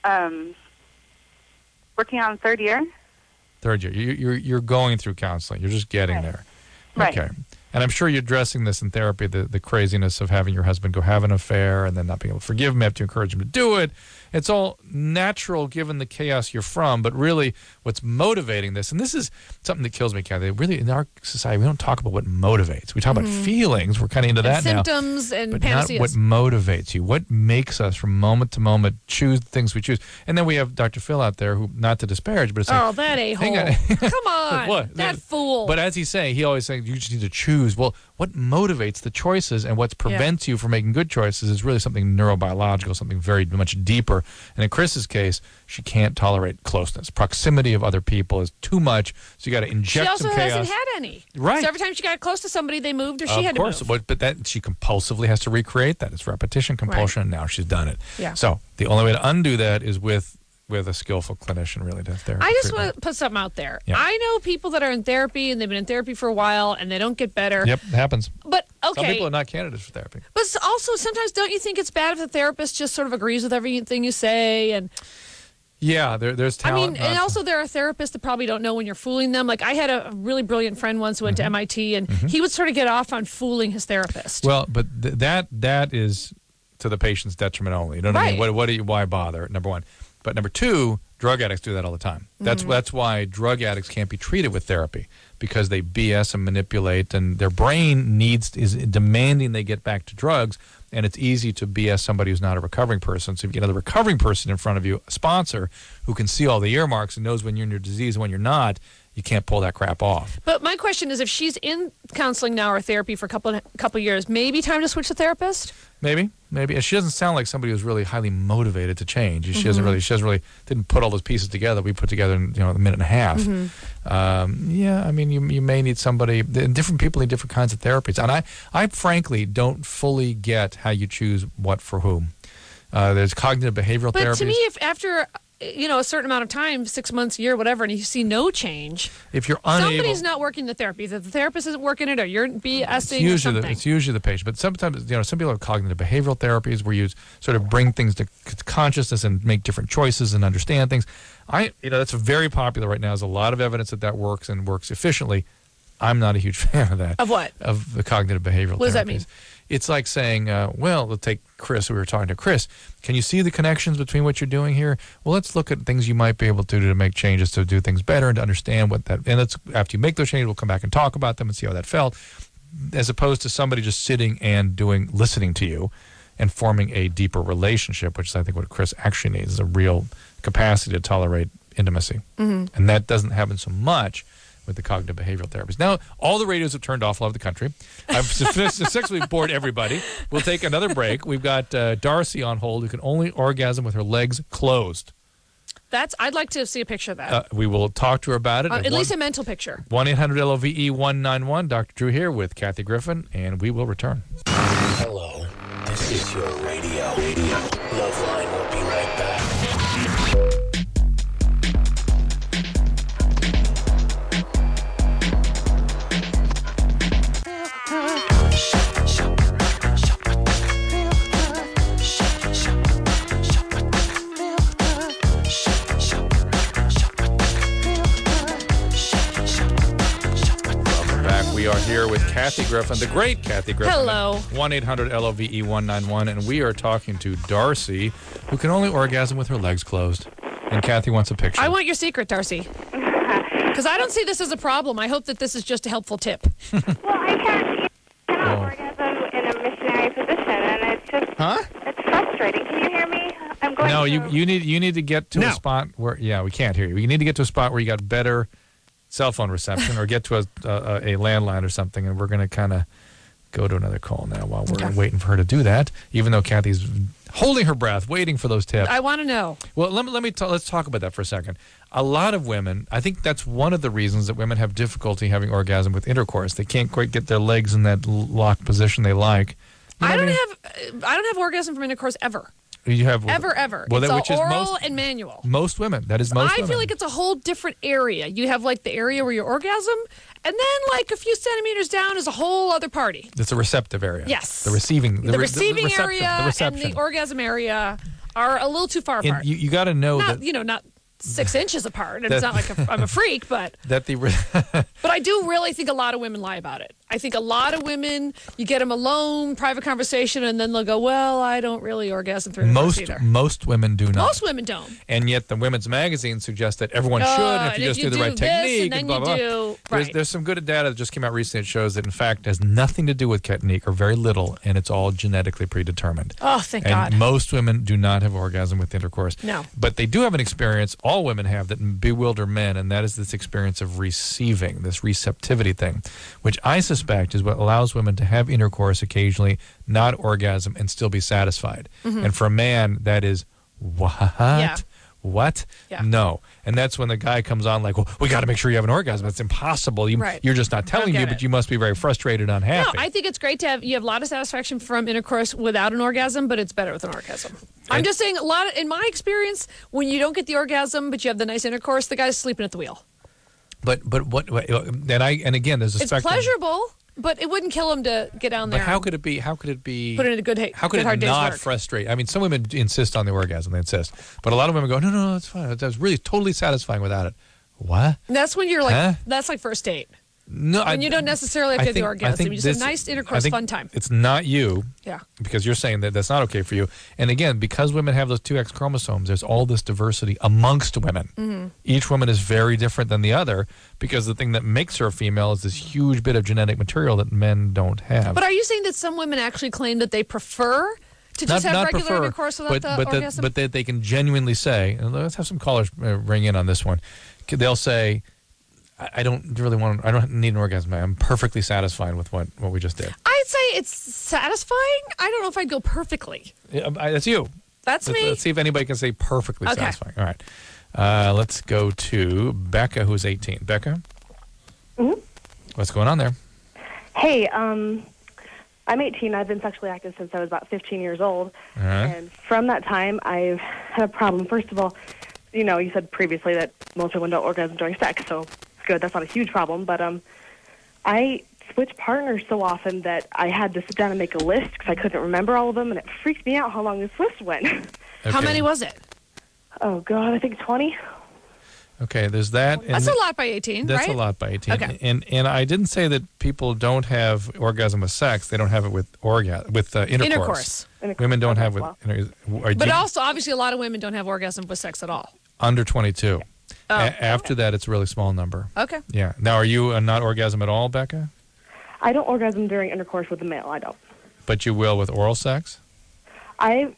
Working on third year. Third year. You're going through counseling. You're just getting there. Right. Okay. And I'm sure you're addressing this in therapy, the craziness of having your husband go have an affair and then not being able to forgive him, have to encourage him to do it. It's all natural given the chaos you're from, but really what's motivating this, and this is something that kills me, Kathy, really in our society, we don't talk about what motivates. We talk about feelings. We're kind of into that now. Symptoms and but fantasies. Not what motivates you. What makes us from moment to moment choose the things we choose. And then we have Dr. Phil out there who, not to disparage, but it's like, that a-hole. Come on. What? That fool. But as he's saying, he always saying you just need to choose. Well, what motivates the choices and what prevents you from making good choices is really something neurobiological, something very much deeper. And in Chris's case, she can't tolerate closeness. Proximity of other people is too much, so you got to inject some chaos. She also hasn't had any. Right. So every time she got close to somebody, they moved or she had to move. Of course, but that she compulsively has to recreate that. It's repetition, compulsion, and now she's done it. Yeah. So the only way to undo that is with a skillful clinician, really, to therapy. I just want to put something out there. Yeah. I know people that are in therapy and they've been in therapy for a while and they don't get better. Yep, it happens. But okay. Some people are not candidates for therapy. But also, sometimes don't you think it's bad if the therapist just sort of agrees with everything you say? And yeah, there's talent. and also there are therapists that probably don't know when you're fooling them. Like I had a really brilliant friend once who went to MIT, and he would sort of get off on fooling his therapist. Well, but that is to the patient's detriment only. You know what I mean? Why bother? Number one. But number two, drug addicts do that all the time. That's why drug addicts can't be treated with therapy, because they BS and manipulate, and their brain is demanding they get back to drugs, and it's easy to BS somebody who's not a recovering person. So if you get another recovering person in front of you, a sponsor, who can see all the earmarks and knows when you're in your disease and when you're not, you can't pull that crap off. But my question is, if she's in counseling now or therapy for a couple years, maybe time to switch to therapist? Maybe. And she doesn't sound like somebody who's really highly motivated to change. She didn't put all those pieces together. We put together in a minute and a half. I mean, you may need somebody. Different people need different kinds of therapies, and I frankly don't fully get how you choose what for whom. There's cognitive behavioral therapies. But to me, if after a certain amount of time, 6 months, a year, whatever, and you see no change. If you're unable, somebody's not working the therapy. Either the therapist isn't working it, or you're BSing or something. It's usually the patient. But sometimes, some people have cognitive behavioral therapies where you sort of bring things to consciousness and make different choices and understand things. That's very popular right now. There's a lot of evidence that works and works efficiently. I'm not a huge fan of that. Of what? Of the cognitive behavioral therapies. What does that mean? It's like saying, we'll take Chris. We were talking to Chris. Can you see the connections between what you're doing here? Well, let's look at things you might be able to do to make changes to do things better and to understand what that. And after you make those changes, we'll come back and talk about them and see how that felt, as opposed to somebody just sitting and listening to you, and forming a deeper relationship, which is, I think, what Chris actually needs, is a real capacity to tolerate intimacy, and that doesn't happen so much with the cognitive behavioral therapies. Now, all the radios have turned off all over the country. I've successfully bored everybody. We'll take another break. We've got Darcy on hold, who can only orgasm with her legs closed. I'd like to see a picture of that. We will talk to her about it. At least a mental picture. 1-800-LOVE-191. Dr. Drew here with Kathy Griffin, and we will return. Hello, this is your radio. Loveline will be right back. We are here with Kathy Griffin, the great Kathy Griffin. Hello. 1-800-LOVE-191, and we are talking to Darcy, who can only orgasm with her legs closed. And Kathy wants a picture. I want your secret, Darcy. Because I don't see this as a problem. I hope that this is just a helpful tip. Well, I cannot orgasm in a missionary position, and it's just it's frustrating. Can you hear me? I'm going. No, you need to get to a spot where we can't hear you. You need to get to a spot where you got better cell phone reception, or get to a landline or something, and we're going to kind of go to another call now while we're waiting for her to do that, even though Kathy's holding her breath, waiting for those tips. I want to know. Well, let's talk about that for a second. A lot of women, I think that's one of the reasons that women have difficulty having orgasm with intercourse. They can't quite get their legs in that locked position they like. I don't have orgasm from intercourse ever. You have ever. Well, it's oral and manual. Most women. That is most women. I feel like it's a whole different area. You have like the area where you orgasm, and then like a few centimeters down is a whole other party. It's a receptive area. Yes. The receiving area and the orgasm area are a little too far apart. You got to know that not 6 inches apart. And it's not like I'm a freak, but but I do really think a lot of women lie about it. I think a lot of women, you get them alone, private conversation, and then they'll go, well, I don't really orgasm through intercourse either. Most women do not. Most women don't. And yet the women's magazine suggests that everyone should, and if you just do the right technique, and blah, blah, blah. There's some good data that just came out recently that shows that, in fact, it has nothing to do with technique, or very little, and it's all genetically predetermined. Oh, thank God. And most women do not have orgasm with intercourse. No. But they do have an experience, all women have, that bewilder men, and that is this experience of receiving, this receptivity thing, which I suspect is what allows women to have intercourse occasionally, not orgasm, and still be satisfied. Mm-hmm. And for a man, that is what? Yeah. What? Yeah. No. And that's when the guy comes on like, well, we got to make sure you have an orgasm. It's impossible. You're just not telling me, but you must be very frustrated and unhappy. No, I think it's great to have a lot of satisfaction from intercourse without an orgasm, but it's better with an orgasm. I'm just saying, in my experience, when you don't get the orgasm, but you have the nice intercourse, the guy's sleeping at the wheel. But and again, there's a spectrum. It's pleasurable. But it wouldn't kill him to get down there. But how could it be? Put in a good how could it not frustrate? I mean, some women insist on the orgasm. They insist, but a lot of women go, no, that's fine. That's really totally satisfying without it. What? And that's when you're like, that's like first date. No, when you don't necessarily have to get the orgasm. You just have a nice intercourse, fun time. It's not you. Yeah. Because you're saying that that's not okay for you. And again, because women have those 2 X chromosomes, there's all this diversity amongst women. Mm-hmm. Each woman is very different than the other because the thing that makes her a female is this huge bit of genetic material that men don't have. But are you saying that some women actually claim that they prefer to just have regular intercourse without the orgasm? But they can genuinely say, and let's have some callers ring in on this one. They'll say, I don't need an orgasm. I'm perfectly satisfied with what we just did. I'd say it's satisfying. I don't know if I'd go perfectly. Yeah, that's you. That's me. Let's see if anybody can say perfectly satisfying. All right. Let's go to Becca, who's 18. Becca? Mm-hmm. What's going on there? Hey, I'm 18. I've been sexually active since I was about 15 years old. All right. And from that time, I've had a problem. First of all, you said previously that most women don't orgasm during sex, so it's good. That's not a huge problem. But I switch partners so often that I had to sit down and make a list because I couldn't remember all of them, and it freaked me out how long this list went. Okay. How many was it? Oh, God, I think 20. Okay, there's that. That's a lot by 18, That's right? a lot by 18. Okay. And I didn't say that people don't have orgasm with sex. They don't have it with intercourse. Women don't have it. But also, obviously, a lot of women don't have orgasm with sex at all. Under 22. Oh. After that, it's a really small number. Okay. Yeah. Now, are you a not orgasm at all, Becca? I don't orgasm during intercourse with a male. I don't. But you will with oral sex? With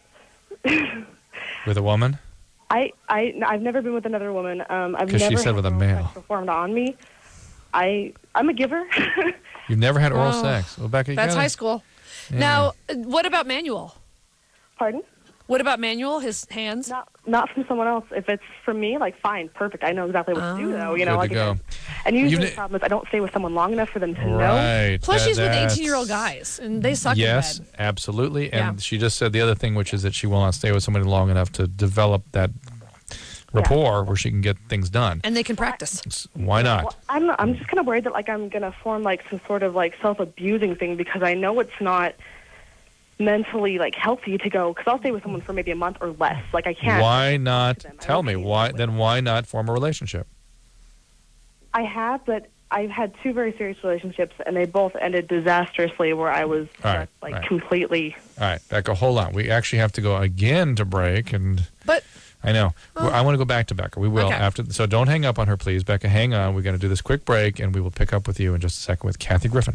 a woman? I've never been with another woman. I've never she said had with a oral male. sex performed on me. I'm a giver. You've never had oral sex? Well, Becca, That's high school. Yeah. Now, what about Manuel? Pardon? What about Manuel? His hands? Not from someone else. If it's from me, fine, perfect. I know exactly what to do, though. Good to go. And usually the problem is I don't stay with someone long enough for them to know. Right. Plus, she's with 18-year-old guys, and they suck in bed. Yes, absolutely. And she just said the other thing, which is that she will not stay with somebody long enough to develop that rapport where she can get things done. And they can practice. Why not? Well, I'm just kind of worried that I'm going to form some sort of self-abusing thing because I know it's not mentally healthy to go because I'll stay with someone for maybe a month or less. I can't. Why not? Tell me why. Then why not form a relationship? I have, but I've had 2 very serious relationships, and they both ended disastrously. Where I was completely. All right, Becca, hold on. We actually have to go again to break, but I know. I want to go back to Becca. We will after. So don't hang up on her, please, Becca. Hang on. We're going to do this quick break, and we will pick up with you in just a second with Kathy Griffin.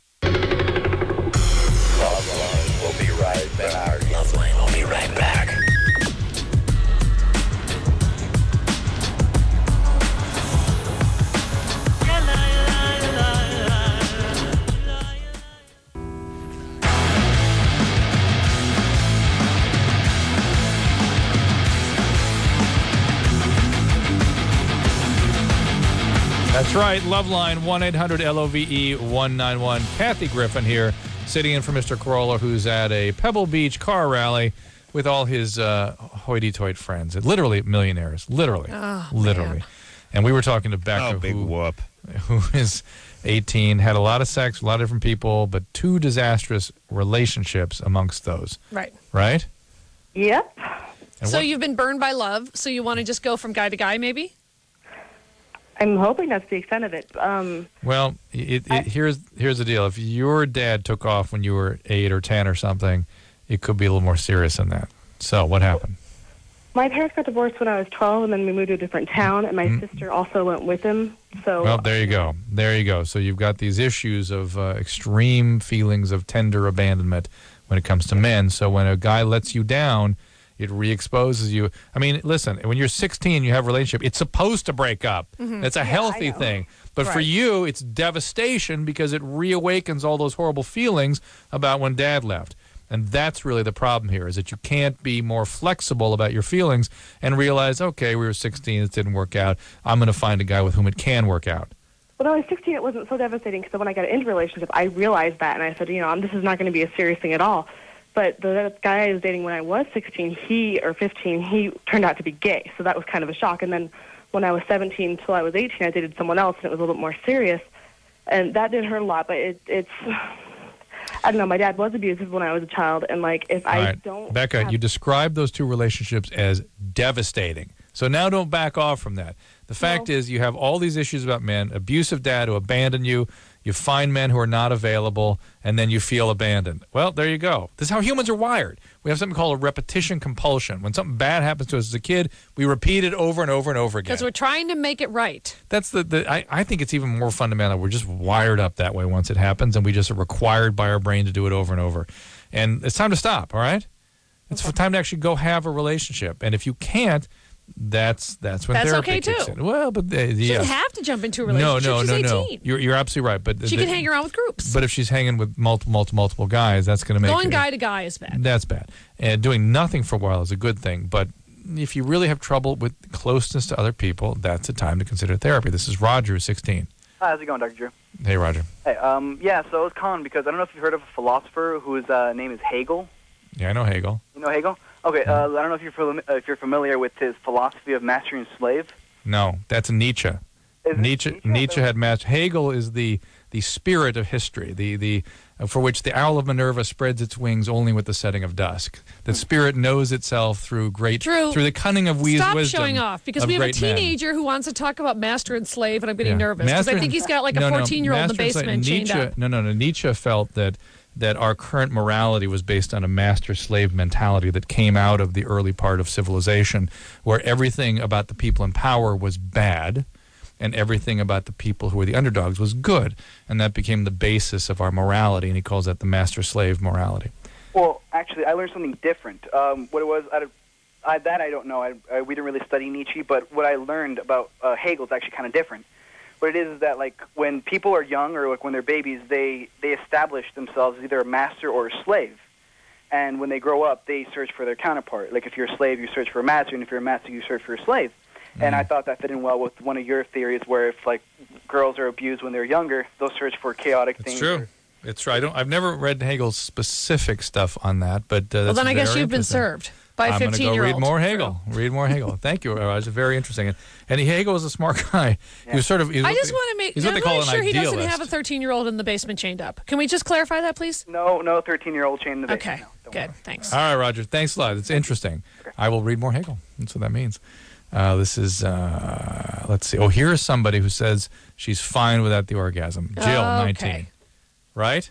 We'll be right back. Loveline will be right back. That's right. Loveline, 1-800-LOVE-191. Kathy Griffin here, sitting in for Mr. Corolla, who's at a Pebble Beach car rally with all his hoity-toity friends. Literally millionaires. Literally. Oh, literally. Man. And we were talking to Becca, who is 18, had a lot of sex, a lot of different people, but 2 disastrous relationships amongst those. Right. Right? Yep. So you've been burned by love, so you want to just go from guy to guy, maybe? I'm hoping that's the extent of it. Well, here's the deal. If your dad took off when you were 8 or 10 or something, it could be a little more serious than that. So what happened? My parents got divorced when I was 12, and then we moved to a different town, and my sister also went with him. So well, there you go. There you go. So you've got these issues of extreme feelings of tender abandonment when it comes to men. So when a guy lets you down, it re-exposes you. I mean, listen, when you're 16, you have a relationship. It's supposed to break up. Mm-hmm. It's a healthy thing. But for you, it's devastation because it reawakens all those horrible feelings about when Dad left. And that's really the problem here, is that you can't be more flexible about your feelings and realize, okay, we were 16, it didn't work out. I'm going to find a guy with whom it can work out. When I was 16, it wasn't so devastating because when I got into a relationship, I realized that, and I said, this is not going to be a serious thing at all. But the guy I was dating when I was 16, or 15, he turned out to be gay, so that was kind of a shock. And then when I was 17 until I was 18, I dated someone else, and it was a little bit more serious. And that did hurt a lot, but it's... I don't know, my dad was abusive when I was a child, and if I don't... Becca, you described those 2 relationships as devastating. So now don't back off from that. The fact is you have all these issues about men, abusive dad who abandoned you, you find men who are not available, and then you feel abandoned. Well, there you go. This is how humans are wired. We have something called a repetition compulsion. When something bad happens to us as a kid, we repeat it over and over and over again. Because we're trying to make it right. That's I think it's even more fundamental. We're just wired up that way once it happens, and we just are required by our brain to do it over and over. And it's time to stop, all right? It's time to actually go have a relationship. And if you can't, that's when therapy kicks in. Well, but she doesn't have to jump into a relationship. She's 18. You're absolutely right. But she can hang around with groups. But if she's hanging with multiple guys, that's going to make going guy to guy is bad. That's bad. And doing nothing for a while is a good thing. But if you really have trouble with closeness to other people, that's a time to consider therapy. This is Roger, 16. Hi, how's it going, Dr. Drew? Hey, Roger. Hey, so I was calling because I don't know if you've heard of a philosopher whose name is Hegel. Yeah, I know Hegel. You know Hegel? Okay, I don't know if you're familiar with his philosophy of master and slave. No, that's Nietzsche. Nietzsche had mastered. Hegel is the spirit of history, for which the owl of Minerva spreads its wings only with the setting of dusk. The spirit knows itself through the cunning of wisdom. Stop showing off, because we have a teenager who wants to talk about master and slave, and I'm getting nervous because I think he's got like a 14-year-old in the basement chained up. No. Nietzsche felt that our current morality was based on a master-slave mentality that came out of the early part of civilization, where everything about the people in power was bad, and everything about the people who were the underdogs was good, and that became the basis of our morality, and he calls that the master-slave morality. Well, actually, I learned something different. What it was, I don't know. We didn't really study Nietzsche, but what I learned about Hegel is actually kind of different. What it is that, like, when people are young or like when they're babies, they establish themselves as either a master or a slave. And when they grow up, they search for their counterpart. Like, if you're a slave, you search for a master, and if you're a master, you search for a slave. And I thought that fit in well with one of your theories, where if like girls are abused when they're younger, they'll search for chaotic things. It's true. I've never read Hegel's specific stuff on that, but well, then I guess you've been served by a 15-year-old. I'm going to go read more Hegel. Thank you, Raj. Very interesting. And Hegel was a smart guy. Yeah. He was sort of. I just want to make. I'm really sure he doesn't have a 13-year-old in the basement chained up. Can we just clarify that, please? No 13-year-old chained in the basement. Okay, good. Thanks. All right, Roger. Thanks a lot. It's interesting. Okay. I will read more Hegel. That's what that means. This is, let's see. Oh, here is somebody who says she's fine without the orgasm. Jill, 19. Right?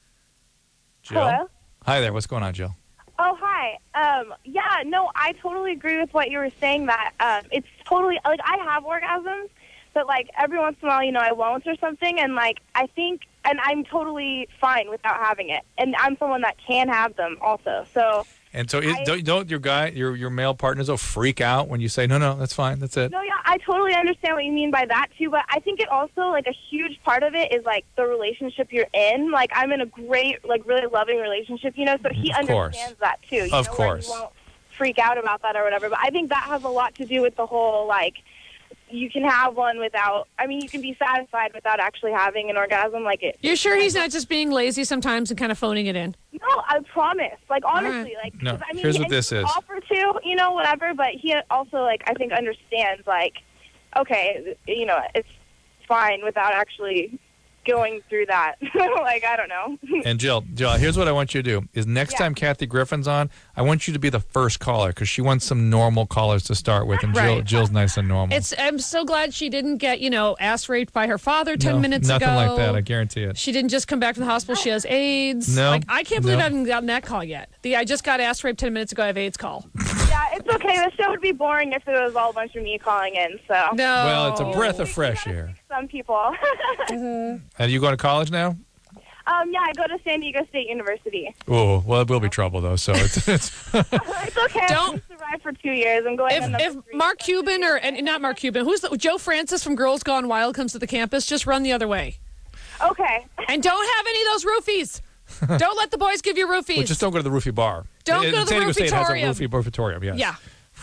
Jill? Hello? Hi there. What's going on, Jill? Oh, hi. Yeah, no, I totally agree with what you were saying, that it's totally, like, I have orgasms, but, like, every once in a while, I won't or something, and, like, I think, and I'm totally fine without having it. And I'm someone that can have them also, so... And so, don't your male partners freak out when you say no, that's fine, that's it? No, yeah, I totally understand what you mean by that too. But I think it also, like, a huge part of it is like the relationship you're in. Like, I'm in a great, like, really loving relationship, so he understands that too. Of course, he won't freak out about that or whatever. But I think that has a lot to do with the whole, like, you can have one without, you can be satisfied without actually having an orgasm. Like it. You're sure he's not just being lazy sometimes and kind of phoning it in? No, I promise. Like, honestly, like, no. Here's what this is. Offer to, whatever. But he also, like, I think understands, like, okay, it's fine without actually going through that. Like, I don't know. And Jill, here's what I want you to do: is next time Kathy Griffin's on, I want you to be the first caller, because she wants some normal callers to start with, and Jill's nice and normal. I'm so glad she didn't get ass raped by her father 10 minutes ago. Nothing like that. I guarantee it. She didn't just come back from the hospital. She has AIDS. No, like, I can't believe I haven't gotten that call yet. I just got ass raped 10 minutes ago. I have AIDS call. Yeah, it's okay. The show would be boring if it was all a bunch of me calling in. So no. Well, it's a breath of fresh air. Some people. Mm-hmm. And you going to college now? Yeah, I go to San Diego State University. Oh, well, it will be trouble though. So it's it's okay. Don't survive for 2 years. I'm going. If Mark Cuban not Mark Cuban, who's Joe Francis from Girls Gone Wild comes to the campus, just run the other way. Okay. And don't have any of those roofies. Don't let the boys give you roofies. Well, just don't go to the roofie bar. Don't go to the San Diego State has a roofitorium. Yes.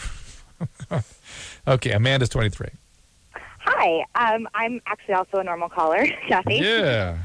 Yeah. Okay, Amanda's 23. Hi, I'm actually also a normal caller, Kathy. Yeah.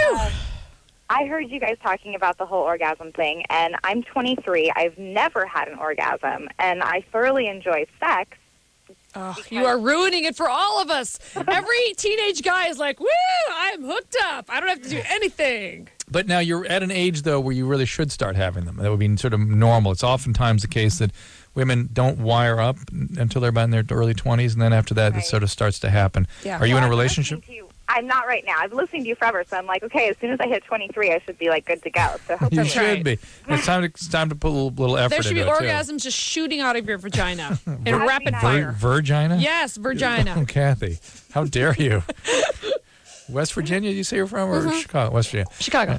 I heard you guys talking about the whole orgasm thing, and I'm 23. I've never had an orgasm, and I thoroughly enjoy sex. Oh, you are ruining it for all of us. Every teenage guy is like, woo, I'm hooked up. I don't have to do anything. But now you're at an age, though, where you really should start having them. That would be sort of normal. It's oftentimes the case that women don't wire up until they're about in their early 20s, and then after that, it sort of starts to happen. Yeah. Are you in a relationship? I'm not right now. I've been listening to you forever, so I'm like, okay, as soon as I hit 23, I should be, like, good to go. So hope you should be. It's time to put a little effort into it, There should be orgasms just shooting out of your vagina in rapid fire. Virgina? Yes, vagina. Oh, Kathy, how dare you? West Virginia, you say you're from, or Chicago? West Virginia. Chicago.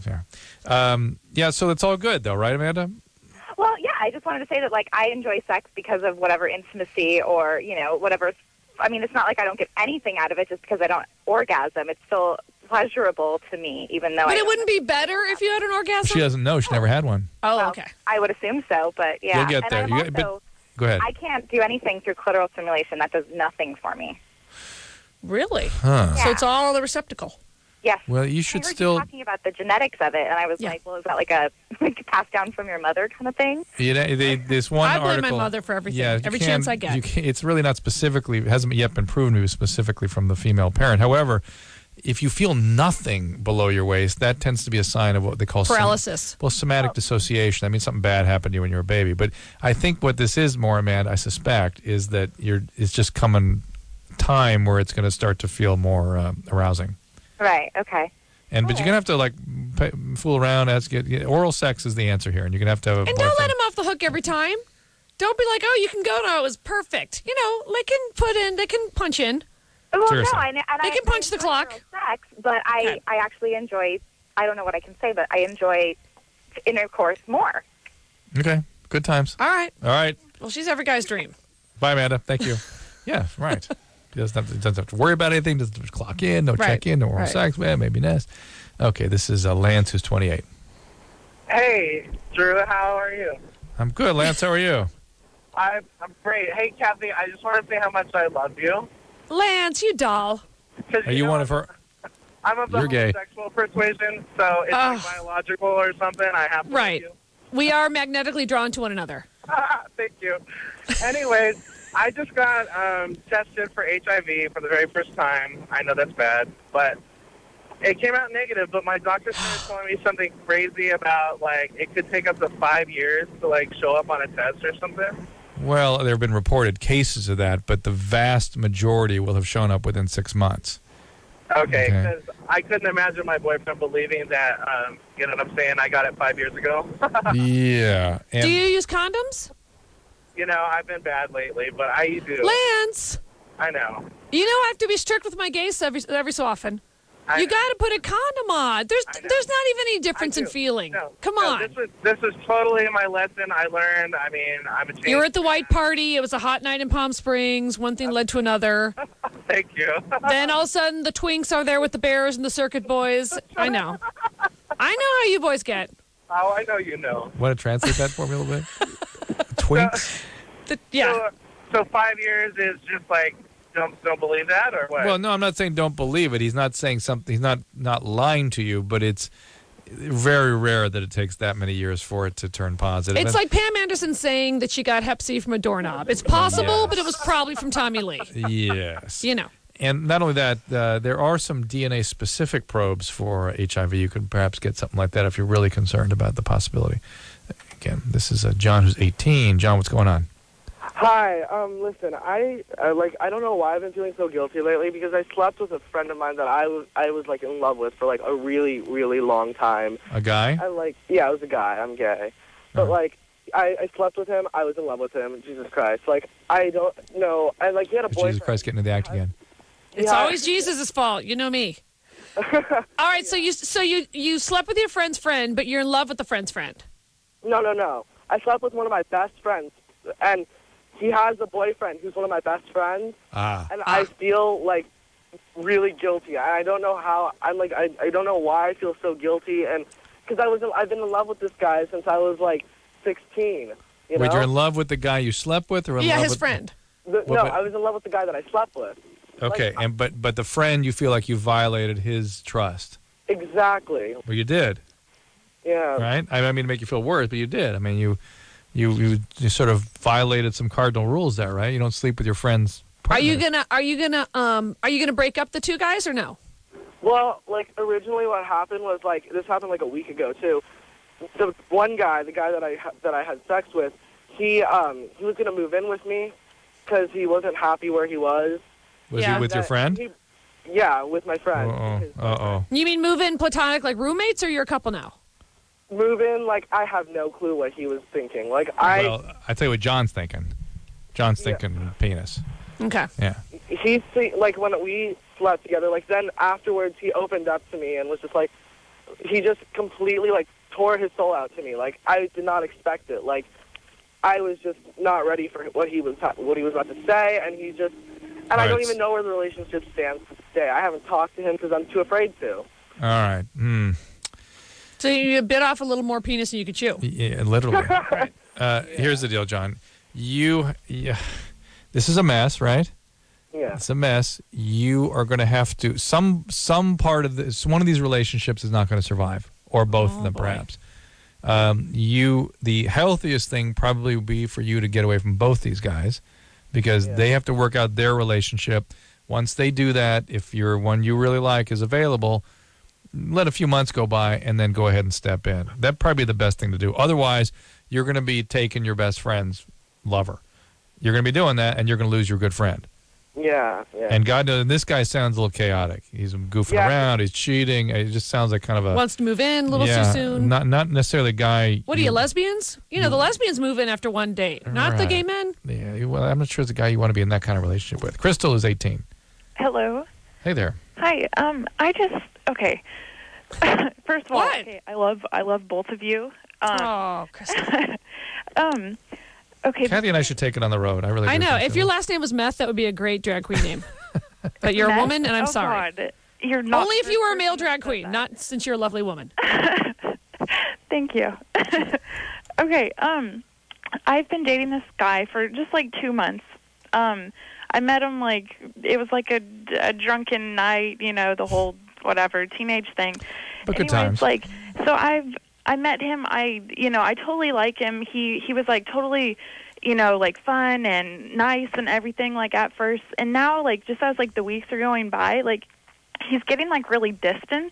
Yeah, so it's all good, though, right, Amanda? Well, yeah, I just wanted to say that, like, I enjoy sex because of whatever intimacy or, whatever. I mean, it's not like I don't get anything out of it just because I don't orgasm. It's still pleasurable to me, even though But it wouldn't be better if you had an orgasm? She doesn't know. She never had one. Oh, well, okay. I would assume so, but yeah. You'll get there. And go ahead. I can't do anything through clitoral stimulation. That does nothing for me. Really? Huh. So it's all the receptacle. Yes. Well, you should I heard still. you talking about the genetics of it, and I was like, well, is that like a passed down from your mother kind of thing? This one I blame article. my mother for everything. Yeah, Every chance I get. It's really not specifically. It hasn't yet been proven to be specifically from the female parent. However, if you feel nothing below your waist, that tends to be a sign of what they call paralysis. Somatic dissociation. That means something bad happened to you when you were a baby. But I think what this is more, Amanda, I suspect, is that it's just coming time where it's going to start to feel more arousing. Right. Okay. But you're gonna have to fool around. Oral sex is the answer here, and you're gonna have to have a And boyfriend. don't let him off the hook every time. Don't be like, oh, you can go now. It was perfect. They can punch in. Well, Seriously. no, they can punch the clock. Sex, but I actually enjoy. I don't know what I can say, but I enjoy intercourse more. Okay, good times. All right. Well, she's every guy's dream. Bye, Amanda. Thank you. Yeah, right. He doesn't have to worry about anything. Doesn't have to clock in, no check in, no oral sex. Well, maybe nest. Okay, this is Lance, who's 28. Hey, Drew, how are you? I'm good, Lance. How are you? I'm great. Hey, Kathy, I just want to say how much I love you. Lance, you doll. Are you one of her? I'm of the You're gay. homosexual persuasion, so it's like biological or something. I have to love you. We are magnetically drawn to one another. Thank you. Anyways, I just got tested for HIV for the very first time. I know that's bad, but it came out negative. But my doctor started telling me something crazy about, it could take up to 5 years to, show up on a test or something. Well, there have been reported cases of that, but the vast majority will have shown up within 6 months. Okay, because I couldn't imagine my boyfriend believing that, you know what I'm saying, I got it 5 years ago. Yeah. Do you use condoms? I've been bad lately, but I do. Lance! I know. I have to be strict with my gays every so often. You got to put a condom on. There's not even any difference in feeling. Come on. This is totally my lesson I learned. I mean, I'm a changed You were at the white party. It was a hot night in Palm Springs. One thing led to another. Thank you. Then all of a sudden, the twinks are there with the bears and the circuit boys. I know. I know how you boys get. Oh, I know you know. Want to translate that for me a little bit? Twinks? Yeah. So 5 years is just don't believe that, or what? Well, no, I'm not saying don't believe it. He's not saying something. He's not lying to you, but it's very rare that it takes that many years for it to turn positive. It's like Pam Anderson saying that she got Hep C from a doorknob. It's possible, but it was probably from Tommy Lee. Yes. And not only that, there are some DNA-specific probes for HIV. You could perhaps get something like that if you're really concerned about the possibility. Again, this is John, who's 18. John, what's going on? Hi. Listen, I don't know why I've been feeling so guilty lately, because I slept with a friend of mine that I was in love with for a really, really long time. A guy? Yeah, it was a guy. I'm gay. But I slept with him. I was in love with him. Jesus Christ. I don't know. And he had a boyfriend. Jesus Christ, getting into the act again. It's always Jesus' fault. You know me. All right, so you slept with your friend's friend, but you're in love with the friend's friend. No. I slept with one of my best friends, and he has a boyfriend who's one of my best friends, and I feel really guilty. I don't know how. I don't know why I feel so guilty, and because I've been in love with this guy since I was 16. Wait, you're in love with the guy you slept with, or his friend? I was in love with the guy that I slept with. Okay, but the friend, you feel like you violated his trust. Exactly. Well, you did. Yeah. Right. I mean, to make you feel worse, but you did. I mean, you sort of violated some cardinal rules there, right? You don't sleep with your friends. Are you gonna break up the two guys or no? Well, originally what happened was this happened a week ago too. The one guy, the guy that I had sex with, he was gonna move in with me because he wasn't happy where he was. Was he with your friend? Yeah, with my friend. You mean move in platonic, like roommates, or you're a couple now? Move in, I have no clue what he was thinking. Well, I tell you what John's thinking. John's thinking penis. Okay. Yeah. He's when we slept together, then afterwards he opened up to me and was just he just completely tore his soul out to me. I did not expect it. I was just not ready for what he was about to say, and he just. And I don't even know where the relationship stands today. I haven't talked to him because I'm too afraid to. All right. So you bit off a little more penis than you could chew. Yeah, literally. Here's the deal, John. This is a mess, right? Yeah. It's a mess. You are going to have to some part of this. One of these relationships is not going to survive, or both of them, perhaps. The healthiest thing probably would be for you to get away from both these guys, because they have to work out their relationship. Once they do that, if your one you really like is available, let a few months go by and then go ahead and step in. That'd probably be the best thing to do. Otherwise, you're going to be taking your best friend's lover. You're going to be doing that, and you're going to lose your good friend. Yeah. And God knows, this guy sounds a little chaotic. He's goofing around. He's cheating. It just sounds like kind of a... Wants to move in a little too soon. Not necessarily a guy... What are you, lesbians? You know, the lesbians move in after one date, not the gay men. Yeah, well, I'm not sure it's a guy you want to be in that kind of relationship with. Crystal is 18. Hello. Hey there. Hi. Okay. First of all, okay, I love both of you. Crystal. Okay. Kathy and I should take it on the road. I know. If your last name was Meth, that would be a great drag queen name. But you're a woman, and I'm sorry. God. You're not. Only if you were a male drag queen, not since you're a lovely woman. Thank you. Okay. I've been dating this guy for just like 2 months. I met him it was like a drunken night, the whole whatever teenage thing. But good times. So I met him. I totally like him. He was totally, fun and nice and everything at first. And now just as the weeks are going by, he's getting really distant.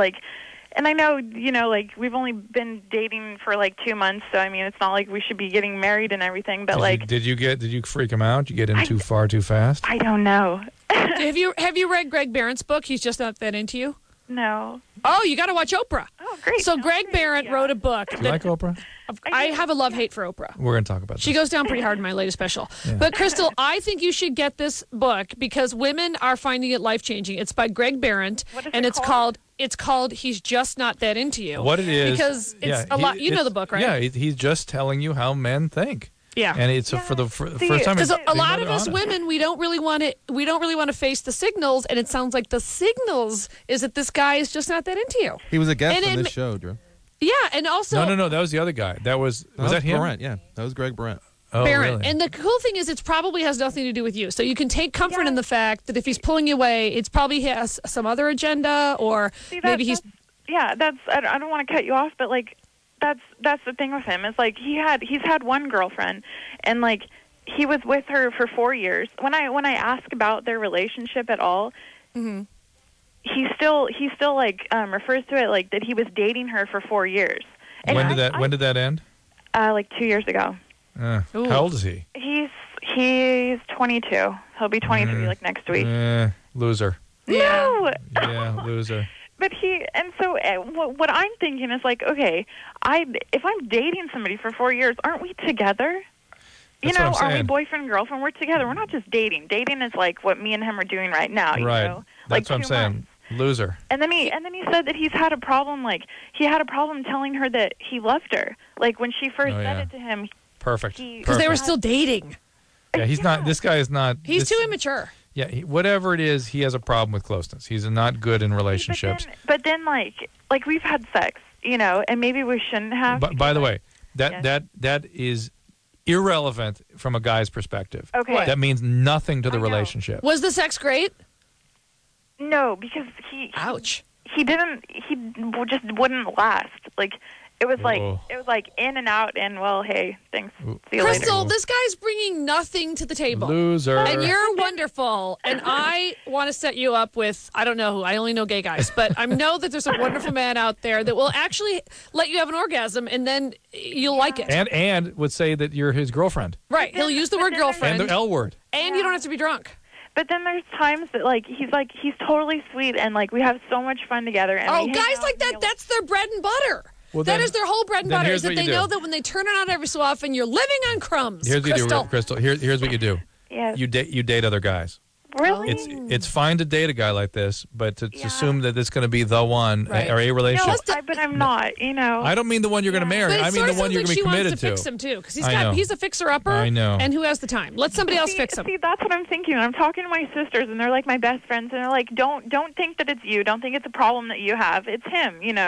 And I know, we've only been dating for 2 months, so I mean, it's not like we should be getting married and everything. But did you freak him out? Did you get in too far too fast? I don't know. Have you read Greg Barron's book? He's just not that into you. No. Oh, you got to watch Oprah. Oh, great. So Greg Barron wrote a book. Do you like Oprah? I have a love-hate for Oprah. We're going to talk about this. She goes down pretty hard in my latest special. Yeah. But, Crystal, I think you should get this book because women are finding it life-changing. It's by Greg Barron, and it's called He's Just Not That Into You. What it is. Because it's a lot. You know the book, right? Yeah, he's just telling you how men think. Yeah, and it's for the first time. Because a lot of us women, we don't really want to face the signals, and it sounds like the signals is that this guy is just not that into you. He was a guest on this show, Drew. Yeah, and also no, that was the other guy. Was that him? Brent, yeah, that was Greg Brent. Oh, Barron. really? And the cool thing is, it probably has nothing to do with you. So you can take comfort in the fact that if he's pulling you away, it's probably has some other agenda, or maybe he's. Yeah, I don't want to cut you off, but that's the thing with him is he's had one girlfriend, and he was with her for 4 years. When I ask about their relationship at all, mm-hmm. he still refers to it that he was dating her for 4 years. And when did that end? 2 years ago. How old is he? He's 22. He'll be 23 next week. Loser. No. Yeah, loser. But what I'm thinking is okay, if I'm dating somebody for 4 years, aren't we together? Are we boyfriend and girlfriend? We're together. We're not just dating. Dating is what me and him are doing right now. Right. That's what I'm saying. Months. Loser. And then he said that he's had a problem. He had a problem telling her that he loved her. When she first said it to him. Perfect. Because they were still dating. Yeah, he's not. This guy is not. He's too immature. Yeah, whatever it is, he has a problem with closeness. He's not good in relationships. But then we've had sex, and maybe we shouldn't have. By the way, that is irrelevant from a guy's perspective. Okay. That means nothing to the relationship. Was the sex great? No, because he. Ouch. He didn't. He just wouldn't last. It was in and out, and well, hey, thanks. See you Crystal, later. this guy's bringing nothing to the table. Loser. And you're wonderful. And I want to set you up with, I don't know who, I only know gay guys, but I know that there's a wonderful man out there that will actually let you have an orgasm, and then you'll like it. And would say that you're his girlfriend. Right. He'll use the word girlfriend. And the L word. And you don't have to be drunk. But then there's times that he's totally sweet, and we have so much fun together. And guys like that, that's their bread and butter. Well, that is their whole bread and butter, is that they know do. that when they turn it on every so often, you're living on crumbs. Here's what Crystal. you do, Crystal. Here's what you do. Yes. You date other guys. Really? It's fine to date a guy like this, but to assume that it's going to be the one or a relationship. No, but I'm not. I don't mean the one you're going to marry. But I mean the one you're going to be committed to. She wants to fix him too, because he's a fixer-upper. I know. And who has the time? Let somebody else fix him. See, that's what I'm thinking. I'm talking to my sisters, and they're my best friends, and they're don't think that it's you. Don't think it's a problem that you have. It's him. Right.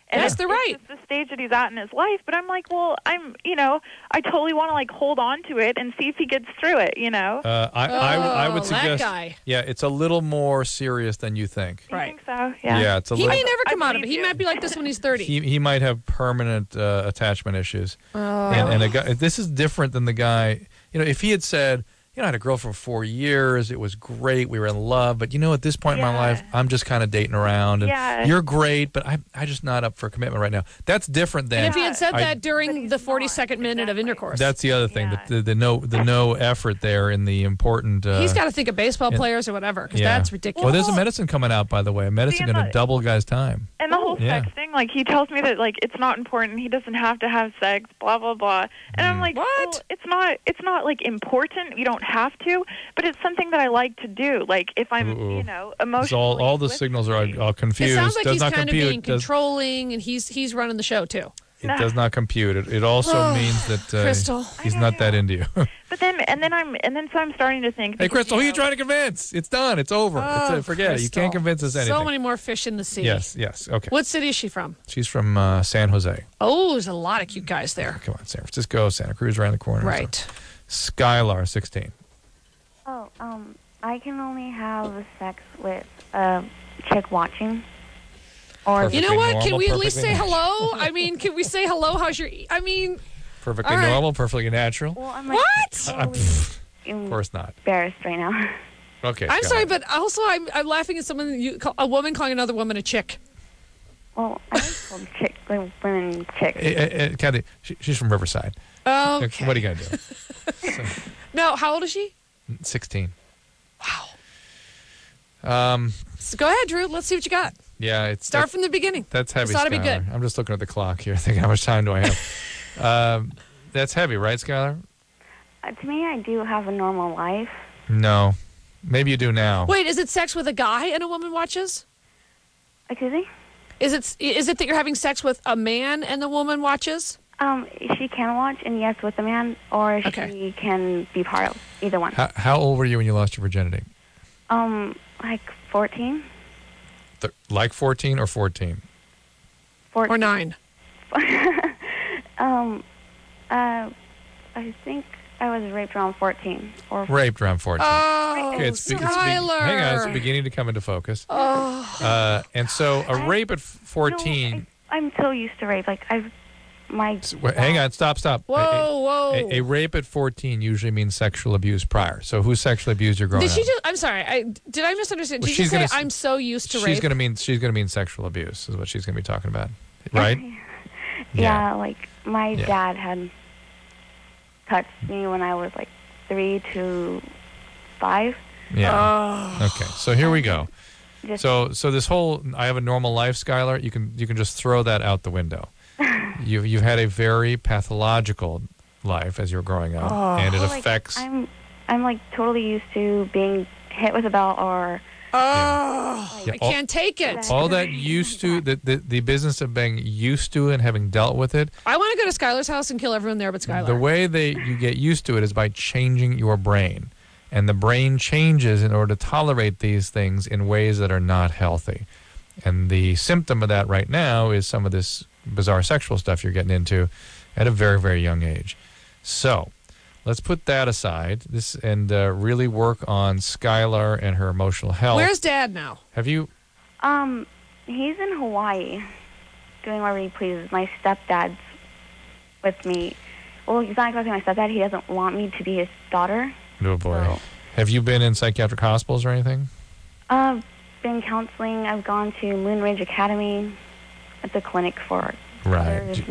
And Yes, they're right. It's just the stage that he's at in his life. But I'm like, well, I totally want to like hold on to it and see if he gets through it, I would that suggest. guy. Yeah, it's a little more serious than you think. I think so, yeah. Yeah, it's a He little. may never come out of it. He might be like this when he's 30. He might have permanent attachment issues. Oh. And a guy, this is different than the guy. If he had said, I had a girl for 4 years. It was great. We were in love. But, at this point in my life, I'm just kind of dating around. And you're great, but I'm just not up for commitment right now. That's different than... And if he had said that during the 42nd minute of intercourse. That's the other thing. The no effort there in the important... he's got to think of baseball players or whatever, because that's ridiculous. Well, there's a medicine coming out, by the way. A medicine going to double guys' time. And the whole sex thing, like, he tells me that, like, it's not important. He doesn't have to have sex, blah, blah, blah. And I'm like, what? Well, it's not, like, important. You don't have to. But it's something that I like to do. Like, if I'm, emotionally... All the signals are all confused. It sounds like does he's not kind compute. of being controlling, and he's running the show, too. It does not compute. It also means that Crystal. he's not that into you. But then so I'm starting to think. Hey, Crystal, who are you trying to convince? It's done. It's over. Forget it. You can't convince us anything. So many more fish in the sea. Yes. Okay. What city is she from? She's from San Jose. Oh, there's a lot of cute guys there. Come on, San Francisco, Santa Cruz, around the corner. Right. So. Skylar, 16. Oh, I can only have sex with a chick watching. Or you know what? Normal, can we at least say natural. hello? I mean, can we say hello? How's your... Perfectly all right. normal, perfectly natural. Well, I'm like what? Of course not. Embarrassed right now. Okay. I'm Skylar. sorry, but also I'm laughing at a woman calling another woman a chick. Well, I called women chicks. Kathy, she's from Riverside. Okay. What are you going to do? No, how old is she? 16. Wow. So go ahead, Drew. Let's see what you got. Yeah, Start from the beginning. That's heavy. This ought to be Skylar. good. I'm just looking at the clock here, thinking how much time do I have. That's heavy, right, Skylar? To me, I do have a normal life. No, maybe you do now. Wait, is it sex with a guy and a woman watches? Excuse me? Is it that you're having sex with a man and the woman watches? She can watch, and yes, with a man, or she can be part of either one. How old were you when you lost your virginity? Like 14. Like 14 or 14? 14. Or 9? I think I was raped around 14. Raped around 14. Oh, okay, Skylar. Hang on, it's beginning to come into focus. Oh. And so a rape at 14... No, I'm so used to rape. Like, hang on, stop. Whoa. A rape at 14 usually means sexual abuse prior. So who sexually abused your growing up? I'm sorry. Did I misunderstand? Well, Did you say I'm so used to rape? She's going to mean sexual abuse is what she's going to be talking about, right? Yeah, like my dad had touched me when I was like 3 to 5. Yeah. Oh. Okay. So here we go. So this whole I have a normal life, Skylar, you can just throw that out the window. You've had a very pathological life as you're growing up, and it affects. I'm like totally used to being hit with a belt or. I can't take it. All that used to the business of being used to and having dealt with it. I want to go to Skylar's house and kill everyone there but Skylar. The way you get used to it is by changing your brain, and the brain changes in order to tolerate these things in ways that are not healthy. And the symptom of that right now is some of this bizarre sexual stuff you're getting into at a very, very young age. So let's put that aside and really work on Skylar and her emotional health. Where's Dad now? Have you? He's in Hawaii doing whatever he pleases. My stepdad's with me. Well, he's not exactly my stepdad. He doesn't want me to be his daughter. Oh, boy. Have you been in psychiatric hospitals or anything? Been counseling. I've gone to Moon Ridge Academy at the clinic for Right.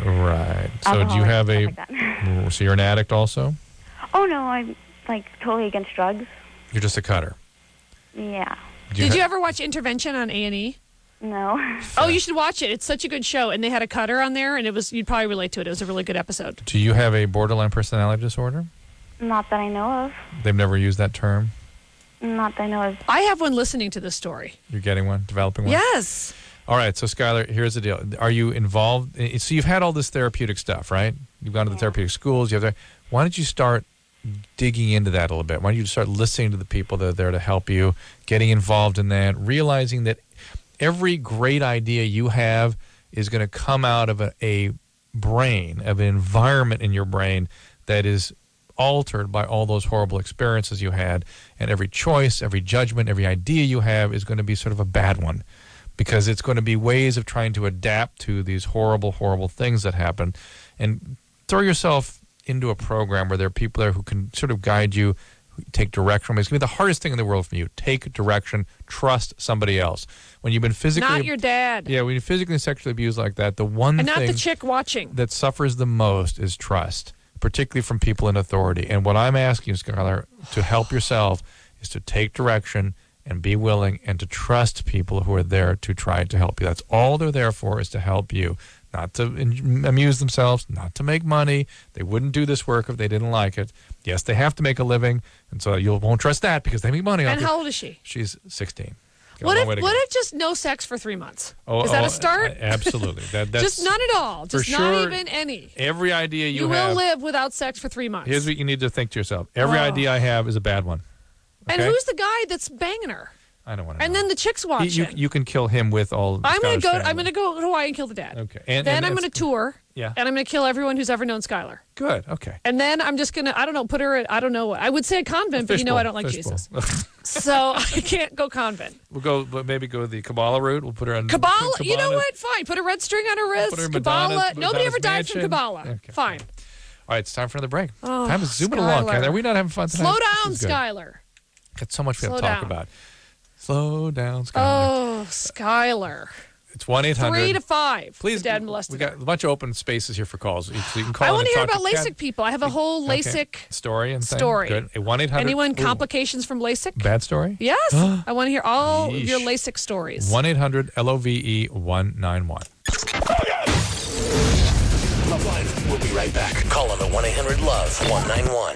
So do you have so you're an addict also? Oh, no, I'm like totally against drugs. You're just a cutter. Yeah. Did you ever watch Intervention on A&E? No. Oh, you should watch it. It's such a good show. And they had a cutter on there, and you'd probably relate to it. It was a really good episode. Do you have a borderline personality disorder? Not that I know of. They've never used that term? Not that I know of. I have one listening to this story. You're getting one? Developing one? Yes. All right, so Skylar, here's the deal. Are you involved? So you've had all this therapeutic stuff, right? You've gone to the therapeutic schools. Why don't you start digging into that a little bit? Why don't you start listening to the people that are there to help you, getting involved in that, realizing that every great idea you have is going to come out of a brain, of an environment in your brain that is altered by all those horrible experiences you had, and every choice, every judgment, every idea you have is going to be sort of a bad one, because it's going to be ways of trying to adapt to these horrible, horrible things that happen. And throw yourself into a program where there are people there who can sort of guide you, take direction from it. It's going to be the hardest thing in the world for you. Take direction. Trust somebody else. When you've been physically... Not your dad. Yeah, when you're physically and sexually abused like that, the one And thing... not the chick watching. ...that suffers the most is trust, particularly from people in authority. And what I'm asking you, Skylar, to help yourself is to take direction and be willing and to trust people who are there to try to help you. That's all they're there for, is to help you. Not to amuse themselves, not to make money. They wouldn't do this work if they didn't like it. Yes, they have to make a living, and so you won't trust that because they make money off And it. how old is she? She's 16. Got What a if long way to go. just no sex for 3 months? Oh, Is that a start? Absolutely. That's just none at all. for Just not sure. even any. Every idea You have. will live without sex for 3 months. Here's what you need to think to yourself. Every Oh. idea I have is a bad one. And Okay? who's the guy that's banging her? I don't want to And then the chick's watching. You can kill him with all I'm going to I'm gonna go to Hawaii and kill the dad. Okay. Then I'm gonna tour. Yeah. And I'm gonna kill everyone who's ever known Skylar. Good. Okay. And then I'm just gonna, I don't know, put her at, I don't know what. I would say a convent, but you know I don't like Jesus. So I can't go convent. We'll maybe go the Kabbalah route. We'll put her on Kabbalah, you know what? Fine. Put a red string on her wrist. Put her in Kabbalah. Madonna's Nobody ever died from mansion. Kabbalah. Okay. Fine. All right, it's time for another break. Oh, Time is zooming along, Skylar. Kathy. Are we not having fun tonight? Slow down, This is good. Skylar. Got so much we have Slow to talk down. about. Slow down, Skylar. Oh, Skylar. It's 1-800. 3 to 5. Please, the dad molested we got a bunch of open spaces here for calls. So you can call I in want and to hear talk about LASIK Kat. people. I have a whole Okay. LASIK Story and thing? story. Good. A 1-800. Anyone Ooh, complications from LASIK? Bad story? Yes. I want to hear all of Yeesh. your LASIK stories. 1-800-LOVE-191. Loveline, we'll be right back. Call on the 1-800-LOVE-191.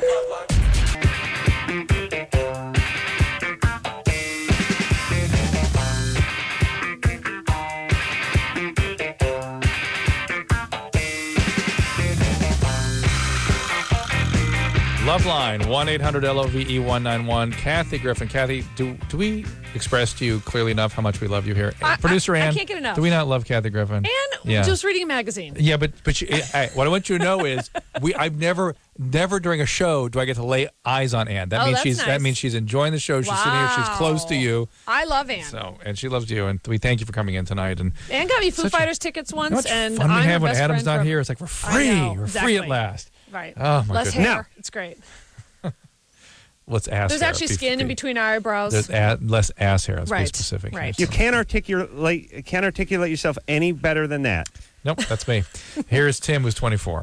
Loveline, 1-800-LOVE-191. Kathy Griffin. Kathy, do we express to you clearly enough how much we love you here? Producer I Ann, can't get enough. do we not love Kathy Griffin? And Yeah. just reading a magazine. Yeah, but what I want you to know is I've never during a show do I get to lay eyes on Ann. That Oh, means that's that nice. means she's enjoying the show. She's sitting here. She's close to you. I love Ann. So, and she loves you, and we thank you for coming in tonight. And Ann got me Foo Such a- Fighters tickets once, you know how much and fun we I'm have her when best Adam's friend not from- here. It's like we're I free. know, We're exactly. free at last. Right. Oh my Less goodness. hair. It's great. Let's ask. There's actually skin in between our eyebrows. There's less ass hair. Let's be Right, specific. right. You can't articulate yourself any better than that. Nope, that's me. Here's Tim, who's 24.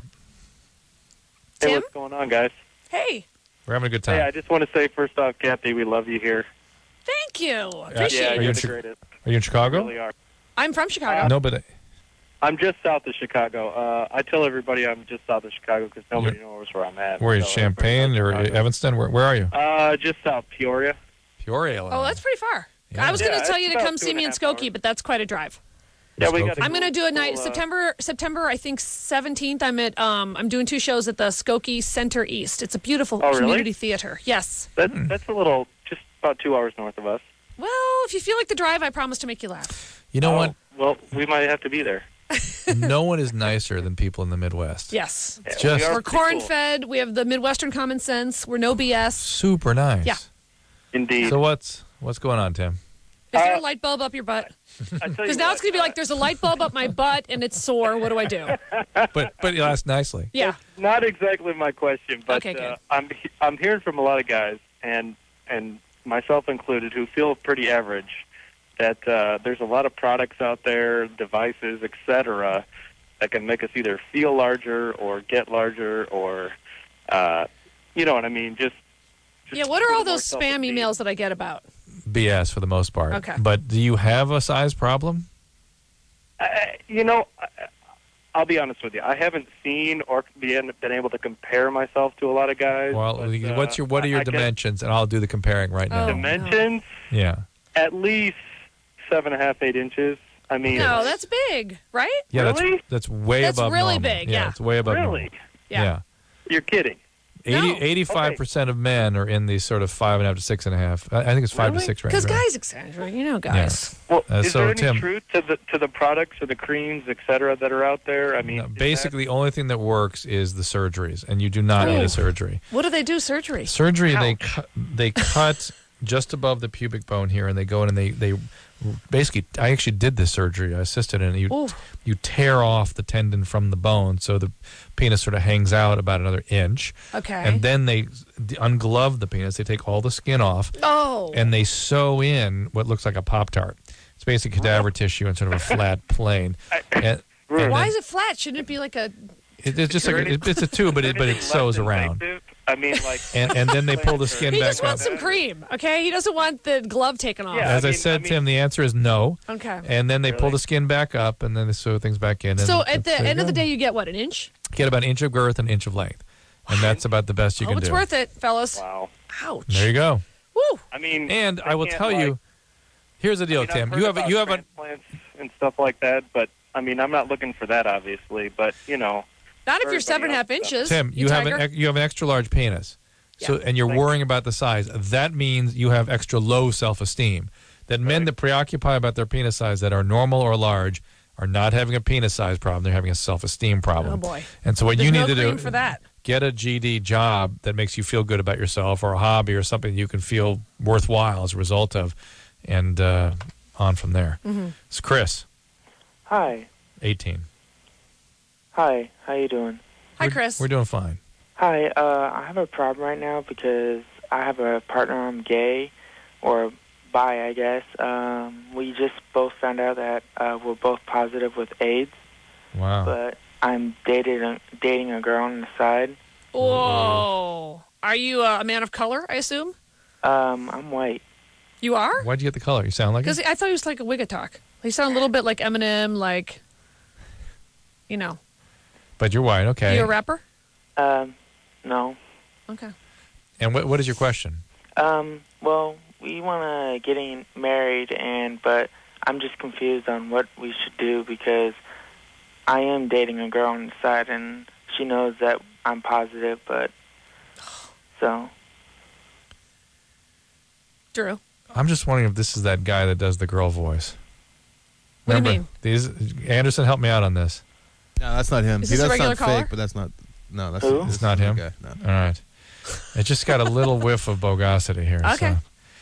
Hey, what's going on, guys? Hey. We're having a good time. Hey, I just want to say, first off, Kathy, we love you here. Thank you. Yeah, Appreciate yeah, it. you're the greatest. Are you in Chicago? You really are. I'm from Chicago. No, but I'm just south of Chicago. I tell everybody I'm just south of Chicago because nobody knows where I'm at. where are you? So Champaign or Evanston? Where are you? just south Peoria. Peoria, Illinois. Oh, that's pretty far. Yeah. I was going Yeah, to tell it's you to about come see me in 2.5 Skokie, but that's quite a drive. Yeah, we got. I'm going to do a night September I think 17th. I'm doing 2 shows at the Skokie Center East. It's a beautiful Oh, really? community theater. Yes. That's a little, just about 2 hours north of us. Well, if you feel like the drive, I promise to make you laugh. You know what? Well, we might have to be there. No one is nicer than people in the Midwest. Yes. It's just We're corn-fed. We have the Midwestern common sense. We're no BS. super nice. Yeah. Indeed. So what's going on, Tim? Is there a light bulb up your butt? Because now it's going to be like there's a light bulb up my butt and it's sore. What do I do? But you asked nicely. Yeah. Not exactly my question, but Okay, good. I'm hearing from a lot of guys, and myself included, who feel pretty average, that there's a lot of products out there, devices, etc., that can make us either feel larger or get larger, or you know what I mean. Just Yeah, what are all those more spam emails that I get about? BS for the most part. Okay. But do you have a size problem? you know, I'll be honest with you. I haven't seen or been able to compare myself to a lot of guys. Well, but, what are your I guess dimensions? And I'll do the comparing right now. dimensions? Yeah. At least 7.5, 8 inches. I mean, No, that's big, right? Yeah, Really? that's way That's above really normal. big, yeah. It's way above Really? normal. Yeah. You're kidding. 85% of men are in these sort of 5.5 to 6.5. I think it's 5 to 6 range. Because right? guys exaggerate, guys. Well, is so there any Tim, truth to the products or the creams, et cetera, that are out there? I mean, basically, the only thing that works is the surgeries, and you do not need a surgery. What do they do? Surgery. Surgery. They cut just above the pubic bone here, and they go in and they basically. I actually did this surgery. I assisted in it. You tear off the tendon from the bone, so the penis sort of hangs out about another inch. Okay. And then they unglove the penis. They take all the skin off. Oh. And they sew in what looks like a Pop-Tart. It's basically cadaver tissue and sort of a flat plane. Why is it flat? Shouldn't it be like a... It's just like it's a tube, but it sews around. I mean, like, and then they pull the skin He back just wants up. some cream, okay? He doesn't want the glove taken off. As I said, Tim, the answer is no. Okay. And then they pull the skin back up, and then they sew things back in. So and at the end of the day, you get what, an inch? Get about an inch of girth and an inch of length, and that's about the best you can do. It's worth it, fellas. Wow. Ouch. There you go. Woo. I mean, and I will tell you, here's the deal, Tim. You have transplants and stuff like that, but I mean, I'm not looking for that, obviously. But not if you're 7.5 inches. Tim, you have an extra large penis, and you're worrying about the size. That means you have extra low self-esteem. That men that preoccupy about their penis size that are normal or large are not having a penis size problem. They're having a self-esteem problem. Oh boy! And so what There's you need no to do cream for that. Get a GD job that makes you feel good about yourself, or a hobby, or something you can feel worthwhile as a result of, and on from there. Mm-hmm. It's Chris. Hi. 18. Hi. How you doing? Hi, Chris. We're doing fine. Hi. I have a problem right now because I have a partner. I'm gay, or bi, I guess. We just both found out that we're both positive with AIDS. Wow. But I'm dating a girl on the side. Whoa. Are you a man of color, I assume? I'm white. You are? Why'd you get the color? You sound like Because I thought he was like a Wigatalk. He sounded a little bit like Eminem, like, But you're white, okay. Are you a rapper? No. Okay. And what is your question? Well, we want to get married, but I'm just confused on what we should do because I am dating a girl on the side, and she knows that I'm positive, but so. Drew. I'm just wondering if this is that guy that does the girl voice. What do you mean? Anderson, help me out on this. No, that's not him. Is He this a does regular sound caller? fake, but that's not. No, that's Who? It's not him? Okay, no. All right. It just got a little whiff of bogosity here. Okay.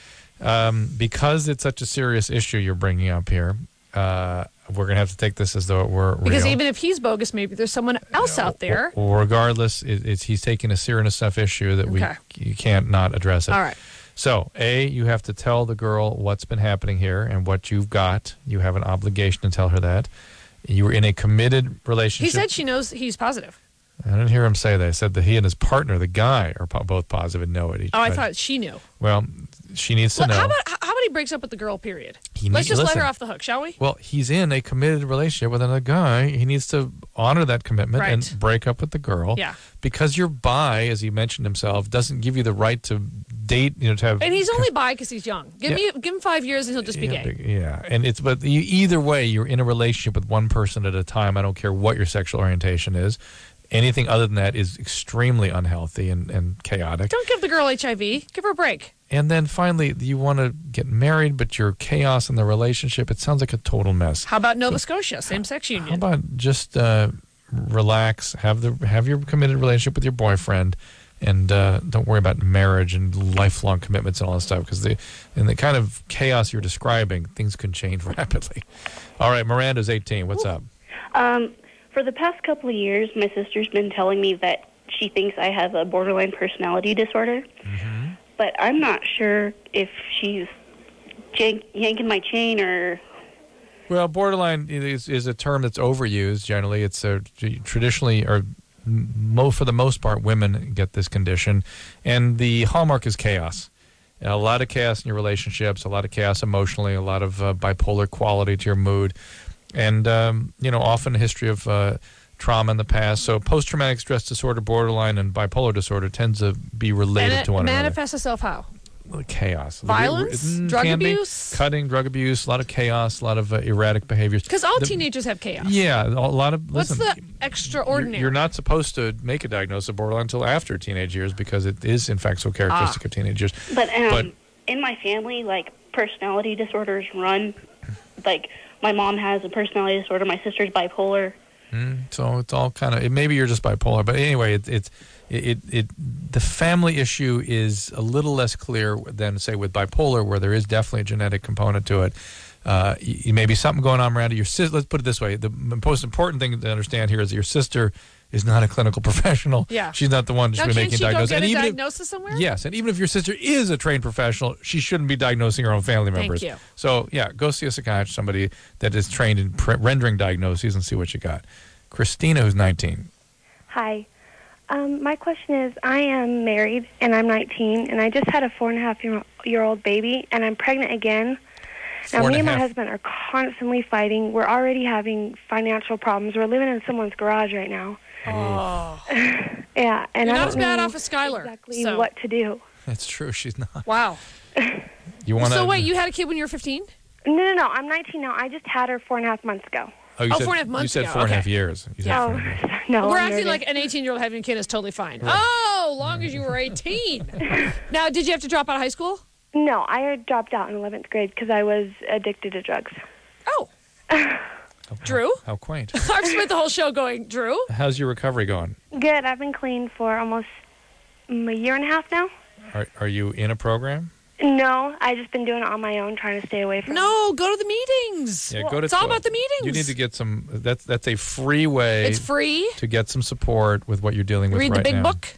So, because it's such a serious issue you're bringing up here, we're going to have to take this as though it were real. Because even if he's bogus, maybe there's someone else out there. Well, regardless, he's taking a serious enough issue that you can't not address it. All right. So, you have to tell the girl what's been happening here and what you've got. You have an obligation to tell her that. You were in a committed relationship. He said she knows he's positive. I didn't hear him say that. He said that he and his partner, the guy, are both positive and know it. Oh, I thought she knew. Well, she needs to know. How about he breaks up with the girl, period? He Let's just let listen. her off the hook, shall we? Well, he's in a committed relationship with another guy. He needs to honor that commitment Right. and break up with the girl. Yeah. Because you're bi, as he mentioned himself, doesn't give you the right to date, to have... And he's only bi because he's young. Give him 5 years and he'll just be gay. Yeah, and either way, you're in a relationship with one person at a time. I don't care what your sexual orientation is. Anything other than that is extremely unhealthy and chaotic. Don't give the girl HIV. Give her a break. And then finally, you want to get married, but you're chaos in the relationship. It sounds like a total mess. How about Nova Scotia, same-sex union? How about just relax, have your committed relationship with your boyfriend, and don't worry about marriage and lifelong commitments and all that stuff, because in the kind of chaos you're describing, things can change rapidly. All right, Miranda's 18. What's up? For the past couple of years, my sister's been telling me that she thinks I have a borderline personality disorder. Mm-hmm. But I'm not sure if she's yanking my chain or... Well, borderline is a term that's overused generally. It's traditionally, or for the most part, women get this condition. And the hallmark is chaos. A lot of chaos in your relationships, a lot of chaos emotionally, a lot of bipolar quality to your mood. And, often a history of trauma in the past. So post-traumatic stress disorder, borderline, and bipolar disorder tends to be related to one another. Manifests itself how? chaos. Violence? Drug Can be. abuse? Cutting, drug abuse, a lot of chaos, a lot of erratic behaviors. Because all teenagers have chaos. Yeah, a lot of. What's listen, the extraordinary? You're not supposed to make a diagnosis of borderline until after teenage years because it is, in fact, so characteristic of teenage years. But in my family, like, personality disorders run. Like, my mom has a personality disorder. My sister's bipolar. So it's all kind of. Maybe you're just bipolar, but anyway, the family issue is a little less clear than, say, with bipolar, where there is definitely a genetic component to it. Maybe something going on around your sister. Let's put it this way: the most important thing to understand here is that your sister is not a clinical professional. Yeah. She's not the one who's making diagnoses. Can't she go get a diagnosis somewhere? Yes, and even if your sister is a trained professional, she shouldn't be diagnosing her own family members. Thank you. So, yeah, go see a psychiatrist, somebody that is trained in rendering diagnoses, and see what you got. Christina, who's 19. Hi. My question is, I am married, and I'm 19, and I just had a 4.5-year-old baby, and I'm pregnant again. Now, me and my husband are constantly fighting. We're already having financial problems. We're living in someone's garage right now. Oh. Yeah, and You're I not don't as bad know off as Skylar. exactly what to do. That's true. She's not. Wow. You want So wait, you had a kid when you were 15? No. I'm 19 now. I just had her 4.5 months ago. Oh, you said, 4.5 months you said ago. 4.5 years. You said 4.5 years. No, We're I'm acting nervous. like an 18-year-old having a kid is totally fine. Oh, long as you were 18. Now, did you have to drop out of high school? No, I had dropped out in 11th grade because I was addicted to drugs. Oh. Drew? How quaint. I've spent the whole show going, Drew? How's your recovery going? Good. I've been clean for almost a year and a half now. Are you in a program? No, I just been doing it on my own, trying to stay away from. No, go to the meetings. Yeah, go to it's all about the meetings. You need to get some. That's a free way. It's free to get some support with what you're dealing with Read right the big now. book.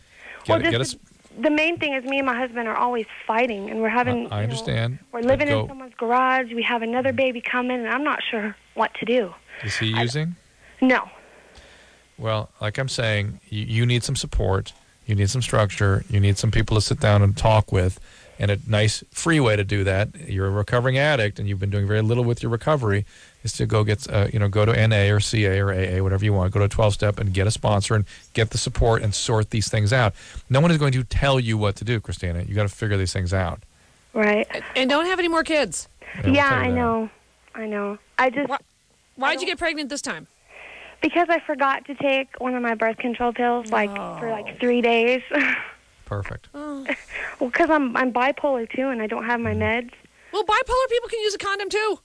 The main thing is me and my husband are always fighting, and we're having. I understand. We're living in someone's garage. We have another baby coming, and I'm not sure what to do. Is he using? No. Well, like I'm saying, you need some support. You need some structure. You need some people to sit down and talk with. And a nice free way to do that, you're a recovering addict and you've been doing very little with your recovery, is to go get, go to NA or CA or AA, whatever you want. Go to a 12-step and get a sponsor and get the support and sort these things out. No one is going to tell you what to do, Christina. You got to figure these things out. Right. And don't have any more kids. Yeah, I know. I just. Why'd you get pregnant this time? Because I forgot to take one of my birth control pills, for 3 days. Perfect. Well, because I'm bipolar too, and I don't have my meds. Well, bipolar people can use a condom too.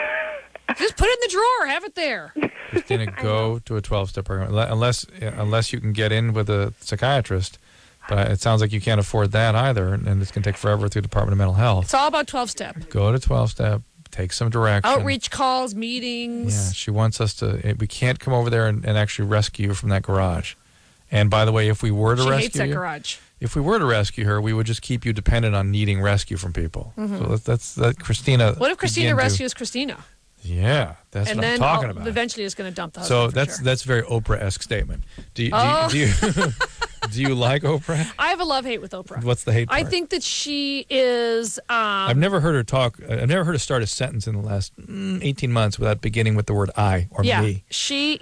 Just put it in the drawer. Have it there. Christina, go to a 12-step program unless you can get in with a psychiatrist. But it sounds like you can't afford that either, and it's going to take forever through the Department of Mental Health. It's all about 12-step. Go to 12-step. Take some direction. Outreach calls, meetings. Yeah, she wants us to. We can't come over there and actually rescue you from that garage. And by the way, if we were to She rescue hates that you, garage. if we were to rescue her, we would just keep you dependent on needing rescue from people. Mhm. So that's Christina. What if Christina began to- rescues Christina? Yeah, that's and what I'm then talking about. Eventually, is going to dump the So husband. that's a very Oprah-esque statement. Do you do you like Oprah? I have a love-hate with Oprah. What's the hate part? I think that she is. I've never heard her talk. I've never heard her start a sentence in the last 18 months without beginning with the word "I" or yeah, "me." she.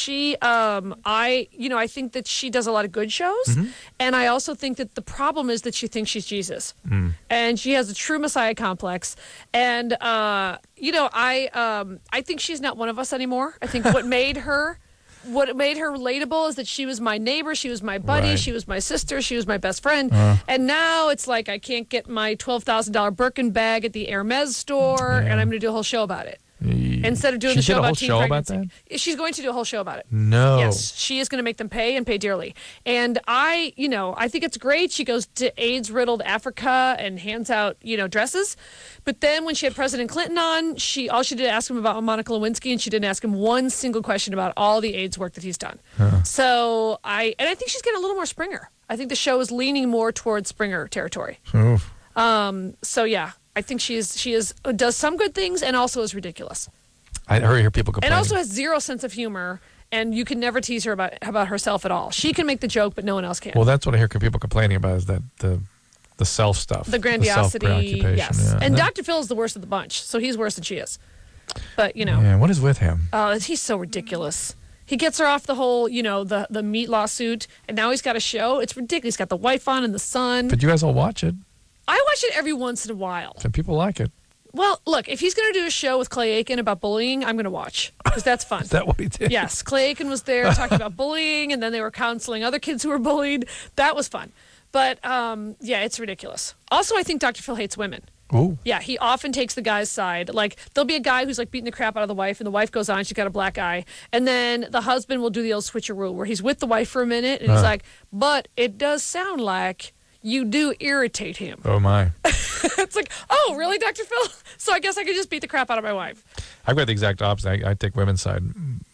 I think that she does a lot of good shows, Mhm. and I also think that the problem is that she thinks she's Jesus, and she has a true Messiah complex. And I think she's not one of us anymore. I think what made her relatable is that she was my neighbor, she was my buddy, Right. she was my sister, she was my best friend. Uh-huh. And now it's like I can't get my $12,000 Birkin bag at the Hermes store, and I'm going to do a whole show about it. Instead of doing She the did show a whole about teen show about pregnancy. She's going to do a whole show about it. No. Yes, she is going to make them pay and pay dearly. And I think it's great. She goes to AIDS-riddled Africa and hands out, dresses. But then when she had President Clinton on, all she did ask him about Monica Lewinsky, and she didn't ask him one single question about all the AIDS work that he's done. So I think she's getting a little more Springer. I think the show is leaning more towards Springer territory. Oof. So yeah, I think she does some good things and also is ridiculous. I hear people complaining. And also has zero sense of humor, and you can never tease her about herself at all. She can make the joke, but no one else can. Well, that's what I hear people complaining about is that the self stuff, The grandiosity, self-preoccupation, yes. yeah. And Dr. Phil is the worst of the bunch, so he's worse than she is. But Yeah, what is with him? he's so ridiculous. He gets her off the whole, the meat lawsuit, and now he's got a show. It's ridiculous. He's got the wife on and the son. But you guys all watch it. I watch it every once in a while. Some people like it. Well, look, if he's going to do a show with Clay Aiken about bullying, I'm going to watch because that's fun. Is that what he did? Yes, Clay Aiken was there talking about bullying, and then they were counseling other kids who were bullied. That was fun. But, yeah, it's ridiculous. Also, I think Dr. Phil hates women. Ooh. Yeah, he often takes the guy's side. Like, there'll be a guy who's, like, beating the crap out of the wife, and the wife goes on, she's got a black eye. And then the husband will do the old switcheroo where he's with the wife for a minute, and he's like, but it does sound like you do irritate him. Oh, my. It's like, oh, really, Dr. Phil? So I guess I could just beat the crap out of my wife. I've got the exact opposite. I take women's side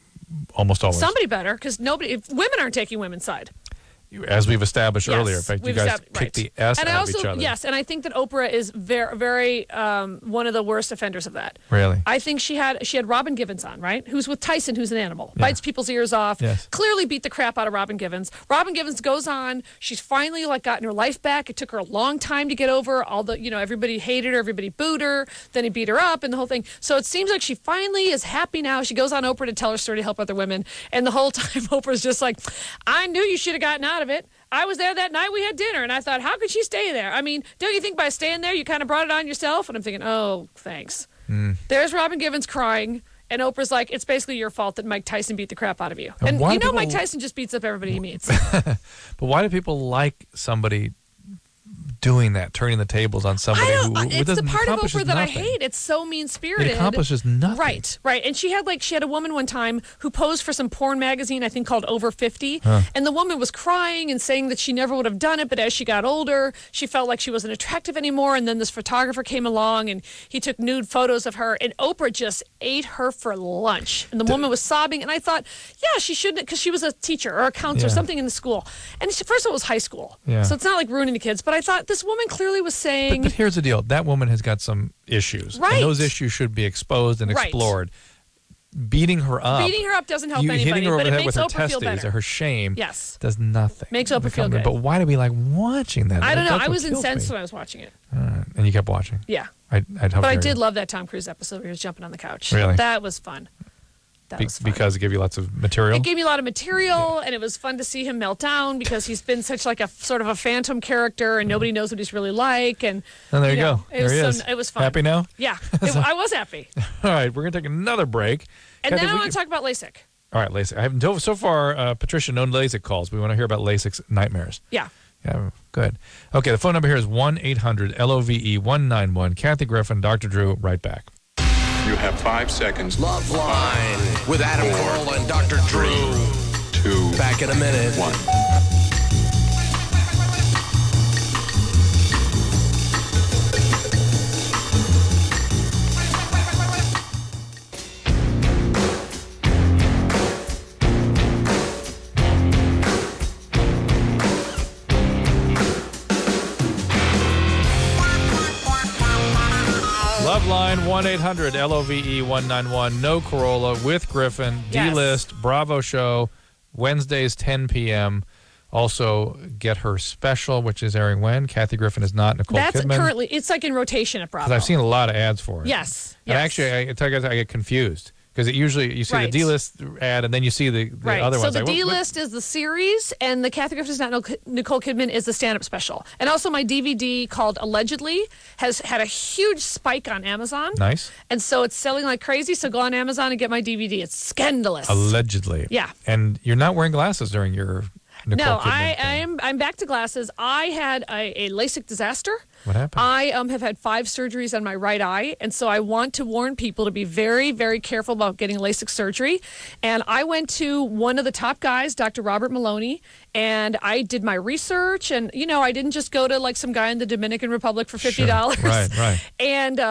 almost always. Somebody better, because women aren't taking women's side. As we've established earlier. In fact, you we've guys kick right. the S and out I of also, each other. Yes, and I think that Oprah is very, very one of the worst offenders of that. Really? I think she had Robin Givens on, right? Who's with Tyson, who's an animal. Yeah. Bites people's ears off. Yes. Clearly beat the crap out of Robin Givens. Robin Givens goes on. She's finally gotten her life back. It took her a long time to get over all the, everybody hated her, everybody booed her. Then he beat her up and the whole thing. So it seems like she finally is happy now. She goes on Oprah to tell her story to help other women. And the whole time Oprah's just like, I knew you should have gotten out of it. I was there that night. We had dinner, and I thought, how could she stay there? I mean, don't you think by staying there, you kind of brought it on yourself? And I'm thinking, oh, thanks. There's Robin Givens crying, and Oprah's like, it's basically your fault that Mike Tyson beat the crap out of you. And Mike Tyson just beats up everybody he meets. But why do people like somebody doing that, turning the tables on somebody who it's the part of Oprah that I nothing? hate. It's so mean-spirited. It accomplishes nothing. Right. And she had a woman one time who posed for some porn magazine, I think called Over 50, and the woman was crying and saying that she never would have done it, but as she got older, she felt like she wasn't attractive anymore, and then this photographer came along, and he took nude photos of her, and Oprah just ate her for lunch. And the woman was sobbing, and I thought, yeah, she shouldn't, because she was a teacher or a counselor, something in the school. And first of all, it was high school, so it's not like ruining the kids, but I thought this woman clearly was saying... But here's the deal. That woman has got some issues. Right. And those issues should be exposed and explored. Beating her up doesn't help anybody, hitting her over but the it head makes with her Oprah feel testes better. or her shame does nothing. Makes Oprah feel good. But why do we like watching that? I don't know. That's I what was kills incensed me. when I was watching it. And you kept watching. Yeah. But I did love that Tom Cruise episode where he was jumping on the couch. Really? That was fun. Because it gave you lots of material? It gave me a lot of material, and it was fun to see him melt down because he's been such like a sort of a phantom character, and nobody knows what he's really like. And there you go. There he is. It was fun. Happy now? Yeah, I was happy. All right, we're going to take another break. And then I want to talk about LASIK. All right, LASIK. I haven't so far, Patricia, no LASIK calls. We want to hear about LASIK's nightmares. Yeah. Yeah, good. Okay, the phone number here is 1-800-LOVE-191. Kathy Griffin, Dr. Drew, right back. You have 5 seconds. Love Line with Adam Carolla and Dr. Drew. 2. Back in a minute. 1. Love Line, 1-800-LOVE-191. No Carolla with Griffin. Yes. D-List, Bravo Show, Wednesdays, 10 p.m. Also, get her special, which is airing when? Kathy Griffin is not Nicole That's Kidman. currently, it's like in rotation at Bravo. Because I've seen a lot of ads for it. Yes. And actually, I tell you guys, I get confused. Because usually you see the D-List ad, and then you see the other so ones. So the D-List is the series, and the Kathy Griffin is not Nicole Kidman is the stand-up special. And also my DVD called Allegedly has had a huge spike on Amazon. Nice. And so it's selling like crazy, so go on Amazon and get my DVD. It's scandalous. Allegedly. Yeah. And you're not wearing glasses during your Nicole Kidman. I'm back to glasses. I had a LASIK disaster. What happened? I have had 5 surgeries on my right eye, and so I want to warn people to be very, very careful about getting LASIK surgery. And I went to one of the top guys, Dr. Robert Maloney, and I did my research. And, I didn't just go to like some guy in the Dominican Republic for $50. Sure. Right. And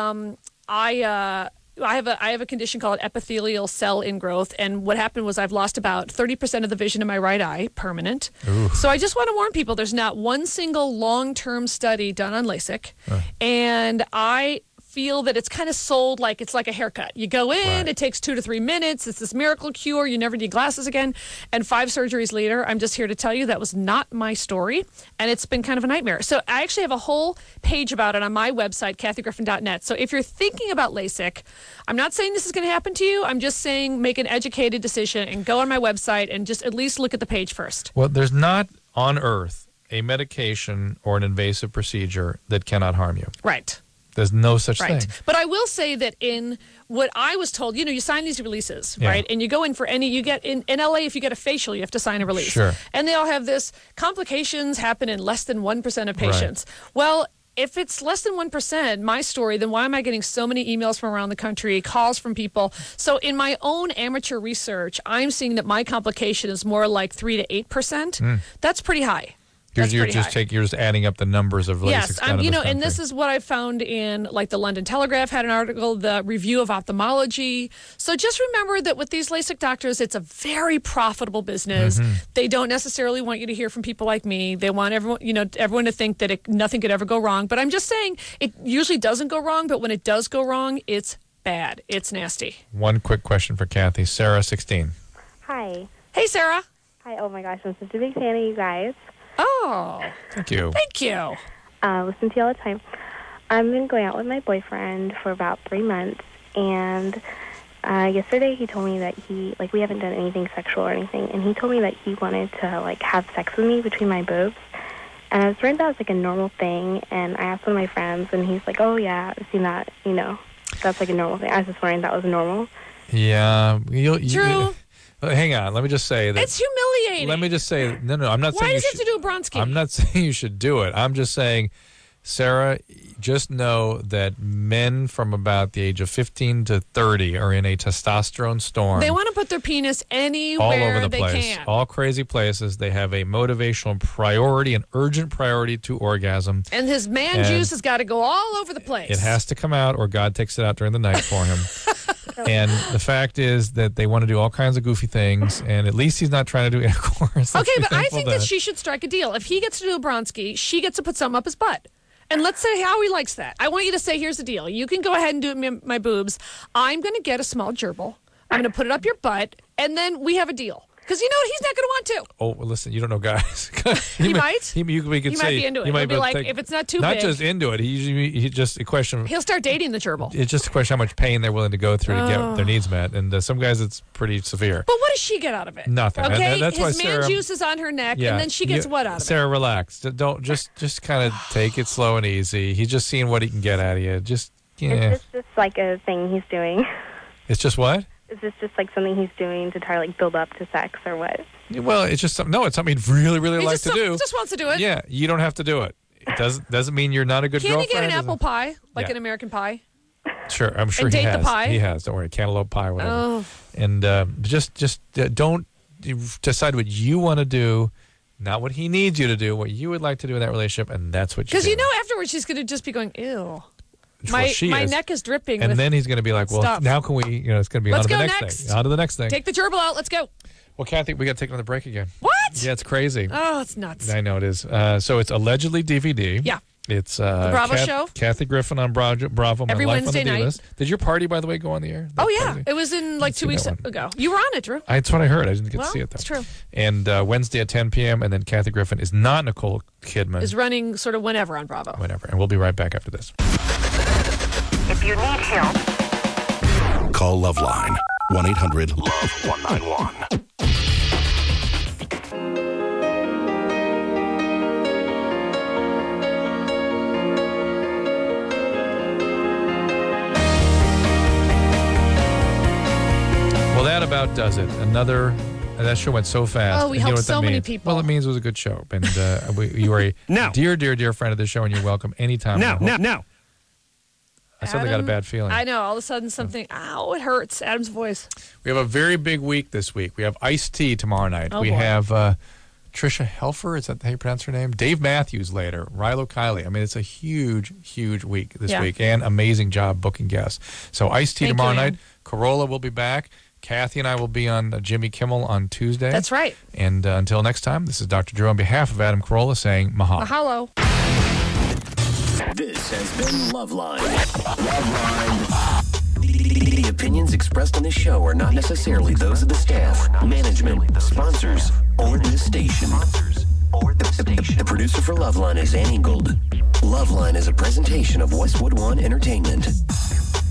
I have a condition called epithelial cell ingrowth, and what happened was I've lost about 30% of the vision in my right eye, permanent. Ooh. So I just want to warn people, there's not one single long-term study done on LASIK, and I feel that it's kind of sold like it's like a haircut. You go in, it takes 2 to 3 minutes, it's this miracle cure, you never need glasses again, and 5 surgeries later, I'm just here to tell you that was not my story, and it's been kind of a nightmare. So I actually have a whole page about it on my website, kathygriffin.net. So if you're thinking about LASIK, I'm not saying this is going to happen to you, I'm just saying make an educated decision and go on my website and just at least look at the page first. Well, there's not on Earth a medication or an invasive procedure that cannot harm you. Right. There's no such Right. thing. But I will say that in what I was told, you sign these releases, Yeah. right? And you go in for you get in LA, if you get a facial, you have to sign a release. Sure. And they all have this, complications happen in less than 1% of patients. Well, if it's less than 1%, my story, then why am I getting so many emails from around the country, calls from people? So in my own amateur research, I'm seeing that my complication is more like 3 to 8%. That's pretty high. You're pretty just high. you're just adding up the numbers of LASIK. Yes, and this is what I found in, like, the London Telegraph had an article, the Review of Ophthalmology. So just remember that with these LASIK doctors, it's a very profitable business. They don't necessarily want you to hear from people like me. They want everyone to think that nothing could ever go wrong. But I'm just saying, it usually doesn't go wrong. But when it does go wrong, it's bad. It's nasty. One quick question for Kathy. Sarah, 16. Hi. Hey, Sarah. Hi. Oh my gosh, I'm such a big fan of you guys. Oh. Thank you. Thank you. Listen to you all the time. I've been going out with my boyfriend for about 3 months, and yesterday he told me that we haven't done anything sexual or anything, and he told me that he wanted to, have sex with me between my boobs. And I was worried that was, a normal thing, and I asked one of my friends, and he's like, oh, yeah, I've seen that, that's, a normal thing. I was just wondering if that was normal. Yeah. True. Hang on. Let me just say that. It's humiliating. Let me just say, no, I'm not saying Why you does he have to do a Bronski? I'm not saying you should do it. I'm just saying, Sarah, just know that men from about the age of 15 to 30 are in a testosterone storm. They want to put their penis anywhere all over the they place, can. all crazy places. They have a motivational priority, an urgent priority to orgasm. And his man juice has got to go all over the place. It has to come out, or God takes it out during the night for him. And the fact is that they want to do all kinds of goofy things, and at least he's not trying to do intercourse. Okay, but I think that she should strike a deal. If he gets to do a Bronski, she gets to put something up his butt. And let's say how he likes that. I want you to say, here's the deal. You can go ahead and do it in my boobs. I'm going to get a small gerbil. I'm going to put it up your butt, and then we have a deal. Because you know what? He's not going to want to. Oh, well, listen, you don't know guys. He might. We could He say, might be into it. He might He'll be like, if it's not too not big. just into it. He just a question. He'll start dating the gerbil. It's just a question how much pain they're willing to go through to get their needs met. And some guys, it's pretty severe. But what does she get out of it? Nothing. Okay, And that's his why man Sarah, juice is on her neck, and then she gets what out of it? Sarah, relax. Don't just kind of take it slow and easy. He's just seeing what he can get out of you. Just It's just a thing he's doing. It's just what? Is this just something he's doing to try to build up to sex or what? Well, it's just it's something he'd really, really like to do. He just wants to do it. Yeah, you don't have to do it. It doesn't mean you're not a good Can't girlfriend. he get an apple pie, like Yeah. an American pie? Sure, I'm sure And he date has. the pie? He has. Don't worry, cantaloupe pie, whatever. Oh. And just don't decide what you want to do, not what he needs you to do. What you would like to do in that relationship, and that's what you do. Because afterwards she's going to just be going, ew. Well, she My is. neck is dripping. And with then he's going to be like, well, stuff. now can we? It's going to be Let's on to the go next next. thing. On to the next thing. Take the gerbil out. Let's go. Well, Kathy, we got to take another break again. What? Yeah, it's crazy. Oh, it's nuts. I know it is. So it's allegedly DVD. Yeah. It's The Bravo show? Kathy Griffin on Bravo. My Every Life Wednesday on the night. D-List. Did your party, by the way, go on the air? Oh, yeah. It was in 2 weeks ago. You were on it, Drew. That's what I heard. I didn't get Well, to see it, though. it's true. And Wednesday at 10 p.m., and then Kathy Griffin is not Nicole Kidman. Is running sort of whenever on Bravo. Whatever. And we'll be right back after this. If you need help, Call Loveline 1-800-LOVE-191. Well, that about does it. That show went so fast. Oh, we And you know helped what that so many means? people. Well, it means it was a good show. And you are a dear, dear, dear friend of the show, and you're welcome anytime. No. I suddenly got a bad feeling. I know. All of a sudden something, it hurts. Adam's voice. We have a very big week this week. We have Ice-T tomorrow night. Oh, we boy. have Trisha Helfer. Is that how you pronounce her name? Dave Matthews later. Rilo Kiley. I mean, it's a huge, huge week this week. And amazing job booking guests. So Ice-T Thank tomorrow you, night. Ann. Corolla will be back. Kathy and I will be on Jimmy Kimmel on Tuesday. That's right. And until next time, this is Dr. Drew on behalf of Adam Carolla saying mahalo. Mahalo. This has been Loveline. Loveline. The opinions expressed on this show are not necessarily those of the staff, management, sponsors, or the station. The producer for Loveline is Annie Gold. Loveline is a presentation of Westwood One Entertainment.